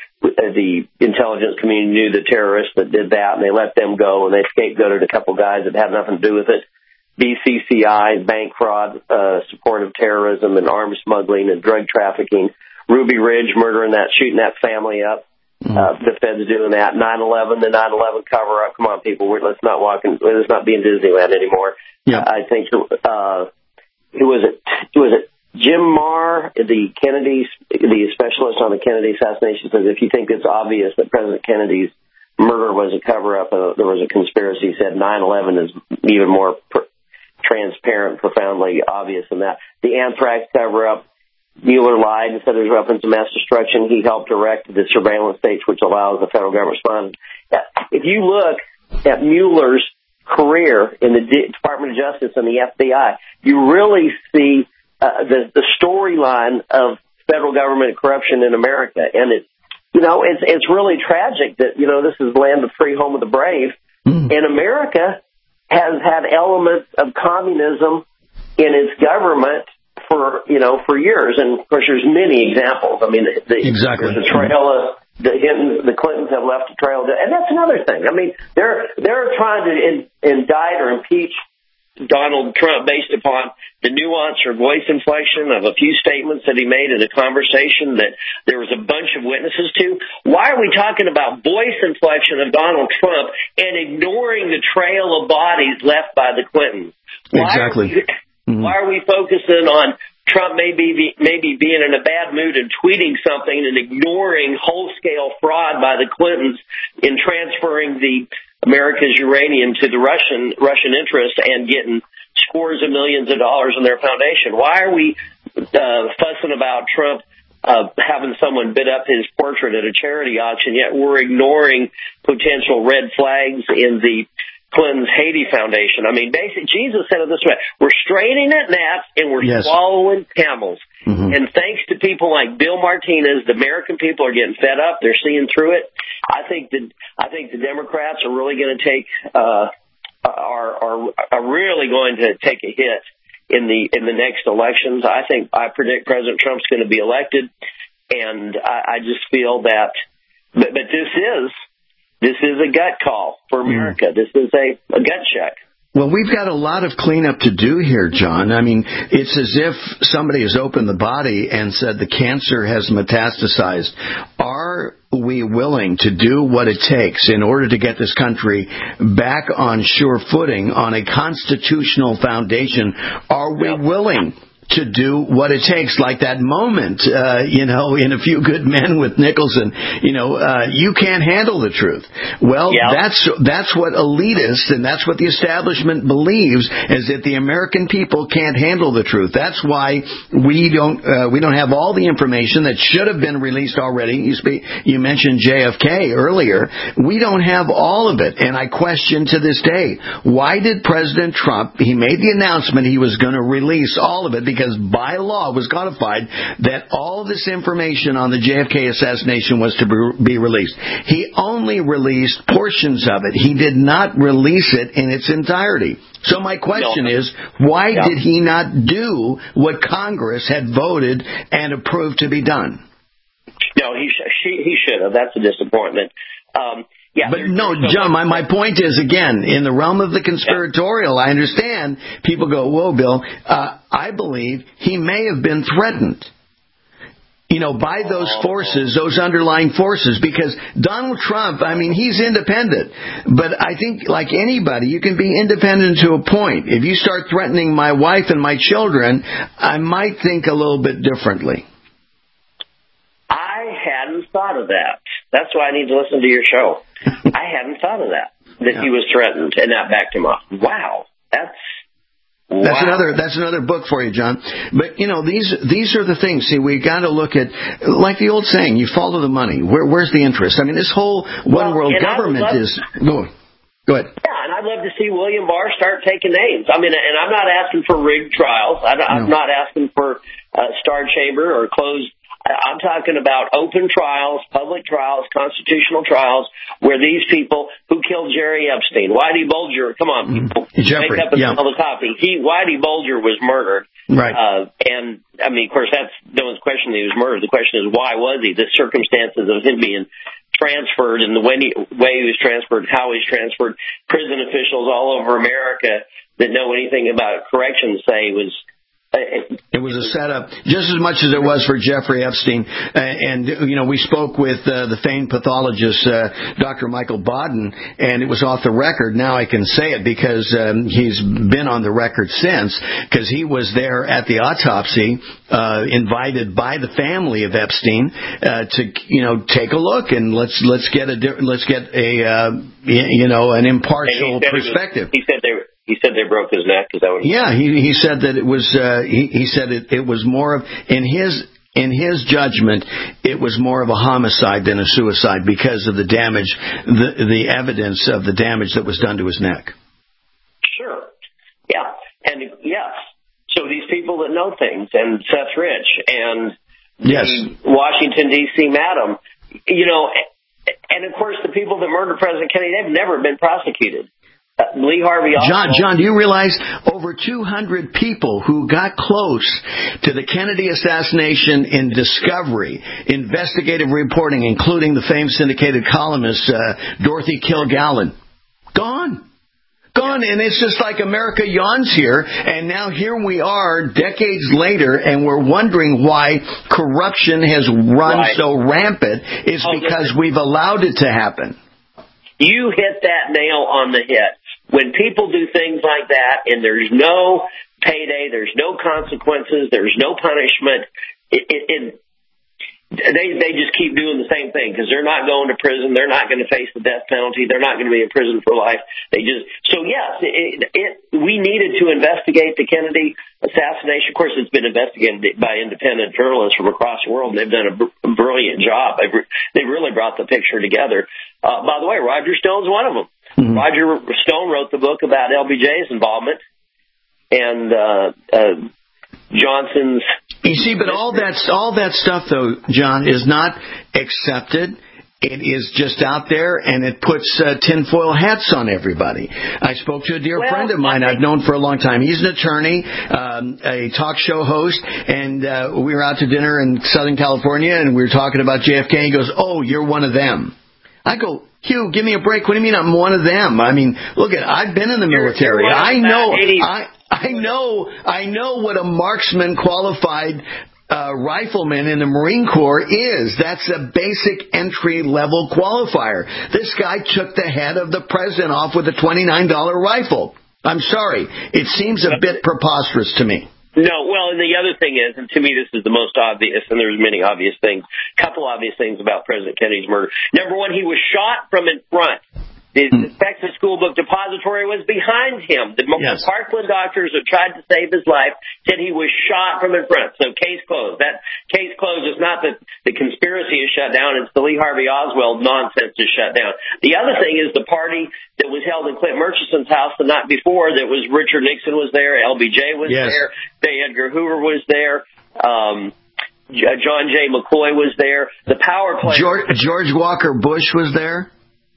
The intelligence community knew the terrorists that did that, and they let them go, and they scapegoated a couple guys that had nothing to do with it. B C C I, bank fraud, uh, support of terrorism and arms smuggling and drug trafficking. Ruby Ridge murdering that, shooting that family up. Uh, the Fed's doing that. nine eleven, the nine eleven cover-up. Come on, people. We're, let's not walk in, let's not be in Disneyland anymore. Yeah. I think, uh, who was it? Who was it? Jim Marr, the Kennedy, the specialist on the Kennedy assassination, says if you think it's obvious that President Kennedy's murder was a cover-up, uh, there was a conspiracy, he said nine eleven is even more pr- transparent, profoundly obvious than that. The anthrax cover-up, Mueller lied and said there's weapons of mass destruction. He helped direct the surveillance states, which allows the federal government to respond. If you look at Mueller's career in the Department of Justice and the F B I, you really see uh, the, the storyline of federal government corruption in America. And it, you know, it's it's really tragic that, you know, this is the land of free, home of the brave. Mm. And America has had elements of communism in its government for, you know, for years. And, of course, there's many examples. I mean, the, exactly. there's a trail of the, the Clintons have left a trail. And that's another thing. I mean, they're, they're trying to in, indict or impeach Donald Trump based upon the nuance or voice inflection of a few statements that he made in a conversation that there was a bunch of witnesses to. Why are we talking about voice inflection of Donald Trump and ignoring the trail of bodies left by the Clintons? Why exactly. Are we, mm-hmm. Why are we focusing on Trump maybe maybe being in a bad mood and tweeting something and ignoring whole-scale fraud by the Clintons in transferring the America's uranium to the Russian Russian interest and getting scores of millions of dollars in their foundation? Why are we uh, fussing about Trump uh, having someone bid up his portrait at a charity auction, yet we're ignoring potential red flags in the Clinton's Haiti Foundation? I mean, basically, Jesus said it this way: we're straining at gnats and we're yes. swallowing camels. Mm-hmm. And thanks to people like Bill Martinez, the American people are getting fed up. They're seeing through it. I think that I think the Democrats are really going to take uh, are, are are really going to take a hit in the in the next elections. I think I predict President Trump's going to be elected, and I, I just feel that. But, but this is this is a gut call for America. Mm. This is a, a gut check. Well, we've got a lot of cleanup to do here, John. I mean, it's as if somebody has opened the body and said the cancer has metastasized. Are we willing to do what it takes in order to get this country back on sure footing, on a constitutional foundation? Are we willing to do what it takes, like that moment, uh, you know, in A Few Good Men with Nicholson, you know, uh, you can't handle the truth. Well, yeah. that's that's what elitists and that's what the establishment believes, is that the American people can't handle the truth. That's why we don't uh, we don't have all the information that should have been released already. You speak, you mentioned J F K earlier. We don't have all of it, and I question to this day, why did President Trump, he made the announcement he was going to release all of it, because by law it was codified that all of this information on the J F K assassination was to be released. He only released portions of it. He did not release it in its entirety. So my question no. is, why yeah. did he not do what Congress had voted and approved to be done? No, he sh- she, he should have. That's a disappointment. Um, Yeah, but no, John, my, my point is, again, in the realm of the conspiratorial, I understand people go, whoa, Bill, uh, I believe he may have been threatened, you know, by those forces, those underlying forces, because Donald Trump, I mean, he's independent. But I think, like anybody, you can be independent to a point. If you start threatening my wife and my children, I might think a little bit differently. I hadn't thought of that. That's why I need to listen to your show. I hadn't thought of that, that yeah. he was threatened and that backed him up. Wow. That's wow. That's another that's another book for you, John. But, you know, these these are the things. See, we got to look at, like the old saying, you follow the money. Where, where's the interest? I mean, this whole one well, world government love, is... Go, go ahead. Yeah, and I'd love to see William Barr start taking names. I mean, and I'm not asking for rigged trials. I'm no. not asking for uh, Star Chamber or closed... I'm talking about open trials, public trials, constitutional trials, where these people who killed Jerry Epstein, Whitey Bulger, come on, people, Jeffrey, wake up and yeah. smell the coffee. He, Whitey Bulger was murdered. Right. Uh, and, I mean, of course, that's no one's question that he was murdered. The question is, why was he? The circumstances of him being transferred and the way he, way he was transferred, how he was transferred. Prison officials all over America that know anything about corrections say was... It was a setup, just as much as it was for Jeffrey Epstein. Uh, and, you know, we spoke with uh, the famed pathologist, uh, Doctor Michael Baden, and it was off the record. Now I can say it because um, he's been on the record since, because he was there at the autopsy, uh, invited by the family of Epstein uh, to, you know, take a look and let's let's get a let's get a uh, you know an impartial he perspective. Was, he said they were. He said they broke his neck. Is that what he yeah, he he said that it was. Uh, he he said it, it was more of in his in his judgment, it was more of a homicide than a suicide because of the damage, the the evidence of the damage that was done to his neck. Sure. Yeah, and yes. So these people that know things, and Seth Rich, and yes. the Washington D C madam, you know. And, of course, the people that murdered President Kennedy, they've never been prosecuted. Uh, Lee Harvey Oswald. John, John, do you realize over two hundred people who got close to the Kennedy assassination in Discovery, investigative reporting, including the famed syndicated columnist uh, Dorothy Kilgallen, gone. Gone, and it's just like America yawns here, and now here we are decades later, and we're wondering why corruption has run Right. so rampant. It's Oh, because listen. we've allowed it to happen. You hit that nail on the head. When people do things like that and there's no payday, there's no consequences, there's no punishment, it, it, it, they they just keep doing the same thing because they're not going to prison, they're not going to face the death penalty, they're not going to be in prison for life. They just so yes, it, it, we needed to investigate the Kennedy assassination. Of course, it's been investigated by independent journalists from across the world, and they've done a, br- a brilliant job. They've, re- they really brought the picture together. Uh, by the way, Roger Stone's one of them. Mm-hmm. Roger Stone wrote the book about L B J's involvement, and uh, uh, Johnson's. You see, but all that all that stuff, though, John, is not accepted. It is just out there, and it puts uh, tinfoil hats on everybody. I spoke to a dear well, friend of mine I've known for a long time. He's an attorney, um, a talk show host, and uh, we were out to dinner in Southern California, and we were talking about J F K. He goes, "Oh, you're one of them." I go, Hugh, give me a break. What do you mean I'm one of them? I mean, look at, I've been in the military. I know, I, I know, I know what a marksman qualified uh, rifleman in the Marine Corps is. That's a basic entry level qualifier. This guy took the head of the president off with a twenty-nine dollar rifle. I'm sorry. It seems a bit preposterous to me. No, well, and the other thing is, and to me this is the most obvious, and there's many obvious things, couple obvious things about President Kennedy's murder. Number one, he was shot from in front. The hmm. Texas School Book Depository was behind him. The yes. Parkland doctors who tried to save his life said he was shot from in front. So case closed. That case closed is not that the conspiracy is shut down. It's the Lee Harvey Oswald nonsense is shut down. The other thing is the party that was held in Clint Murchison's house the night before that was Richard Nixon was there, L B J was yes. there, J. Edgar Hoover was there, um, John J. McCoy was there. The power play. George, George Walker Bush was there.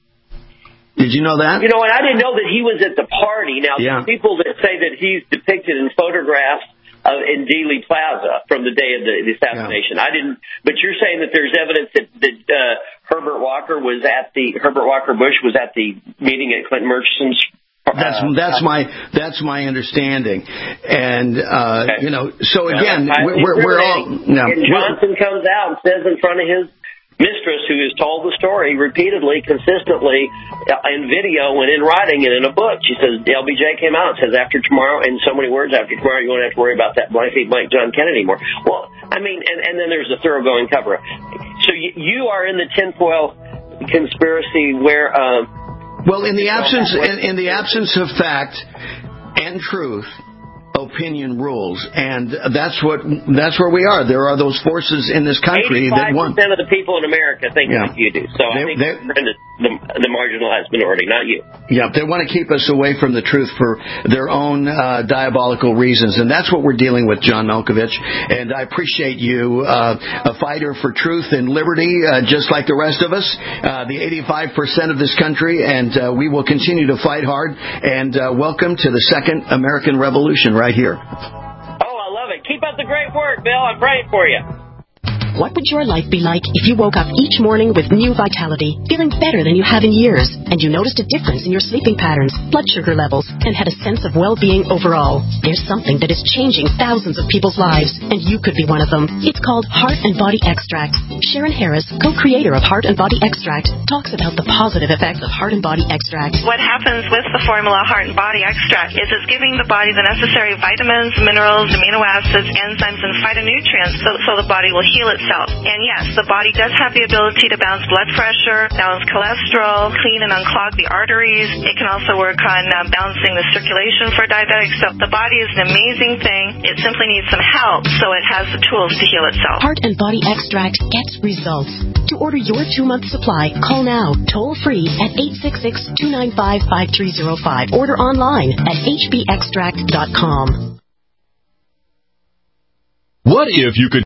Did you know that? You know, and I didn't know that he was at the party. Now, yeah. the people that say that he's depicted in photographs uh, in Dealey Plaza from the day of the, the assassination, yeah. I didn't. But you're saying that there's evidence that, that uh, Herbert Walker was at the Herbert Walker Bush was at the meeting at Clinton Murchison's. Uh, that's that's my that's my understanding, and uh, okay. you know. So again, no, we're we're, we're all. No, and Johnson comes out and says in front of his mistress, who has told the story repeatedly, consistently, in video and in writing and in a book. She says, L B J came out and says, after tomorrow, in so many words, after tomorrow, you won't have to worry about that blank feet blank John Kennedy anymore. Well, I mean, and, and then there's a thoroughgoing cover-up. So you, you are in the tinfoil conspiracy where... Uh, well, in the absence in, in the absence of fact and truth, opinion rules, and that's what that's where we are. There are those forces in this country that want. eighty-five percent of the people in America think yeah. like you do. So they, I think they're the, the, the marginalized minority, not you. Yeah, they want to keep us away from the truth for their own uh, diabolical reasons, and that's what we're dealing with, John Malkovich. And I appreciate you, uh, a fighter for truth and liberty, uh, just like the rest of us, uh, the eighty-five percent of this country, and uh, we will continue to fight hard. And uh, welcome to the Second American Revolution, right here. Oh, I love it. Keep up the great work, Bill. I'm praying for you. What would your life be like if you woke up each morning with new vitality, feeling better than you have in years, and you noticed a difference in your sleeping patterns, blood sugar levels, and had a sense of well-being overall? There's something that is changing thousands of people's lives, and you could be one of them. It's called Heart and Body Extract. Sharon Harris, co-creator of Heart and Body Extract, talks about the positive effects of Heart and Body Extract. What happens with the formula Heart and Body Extract is it's giving the body the necessary vitamins, minerals, amino acids, enzymes, and phytonutrients so, so the body will heal itself. And yes, the body does have the ability to balance blood pressure, balance cholesterol, clean and unclog the arteries. It can also work on uh, balancing the circulation for diabetics. So the body is an amazing thing. It simply needs some help, so it has the tools to heal itself. Heart and Body Extract gets results. To order your two-month supply, call now, toll-free at eight six six, two nine five, five three zero five. Order online at h b extract dot com. What if you could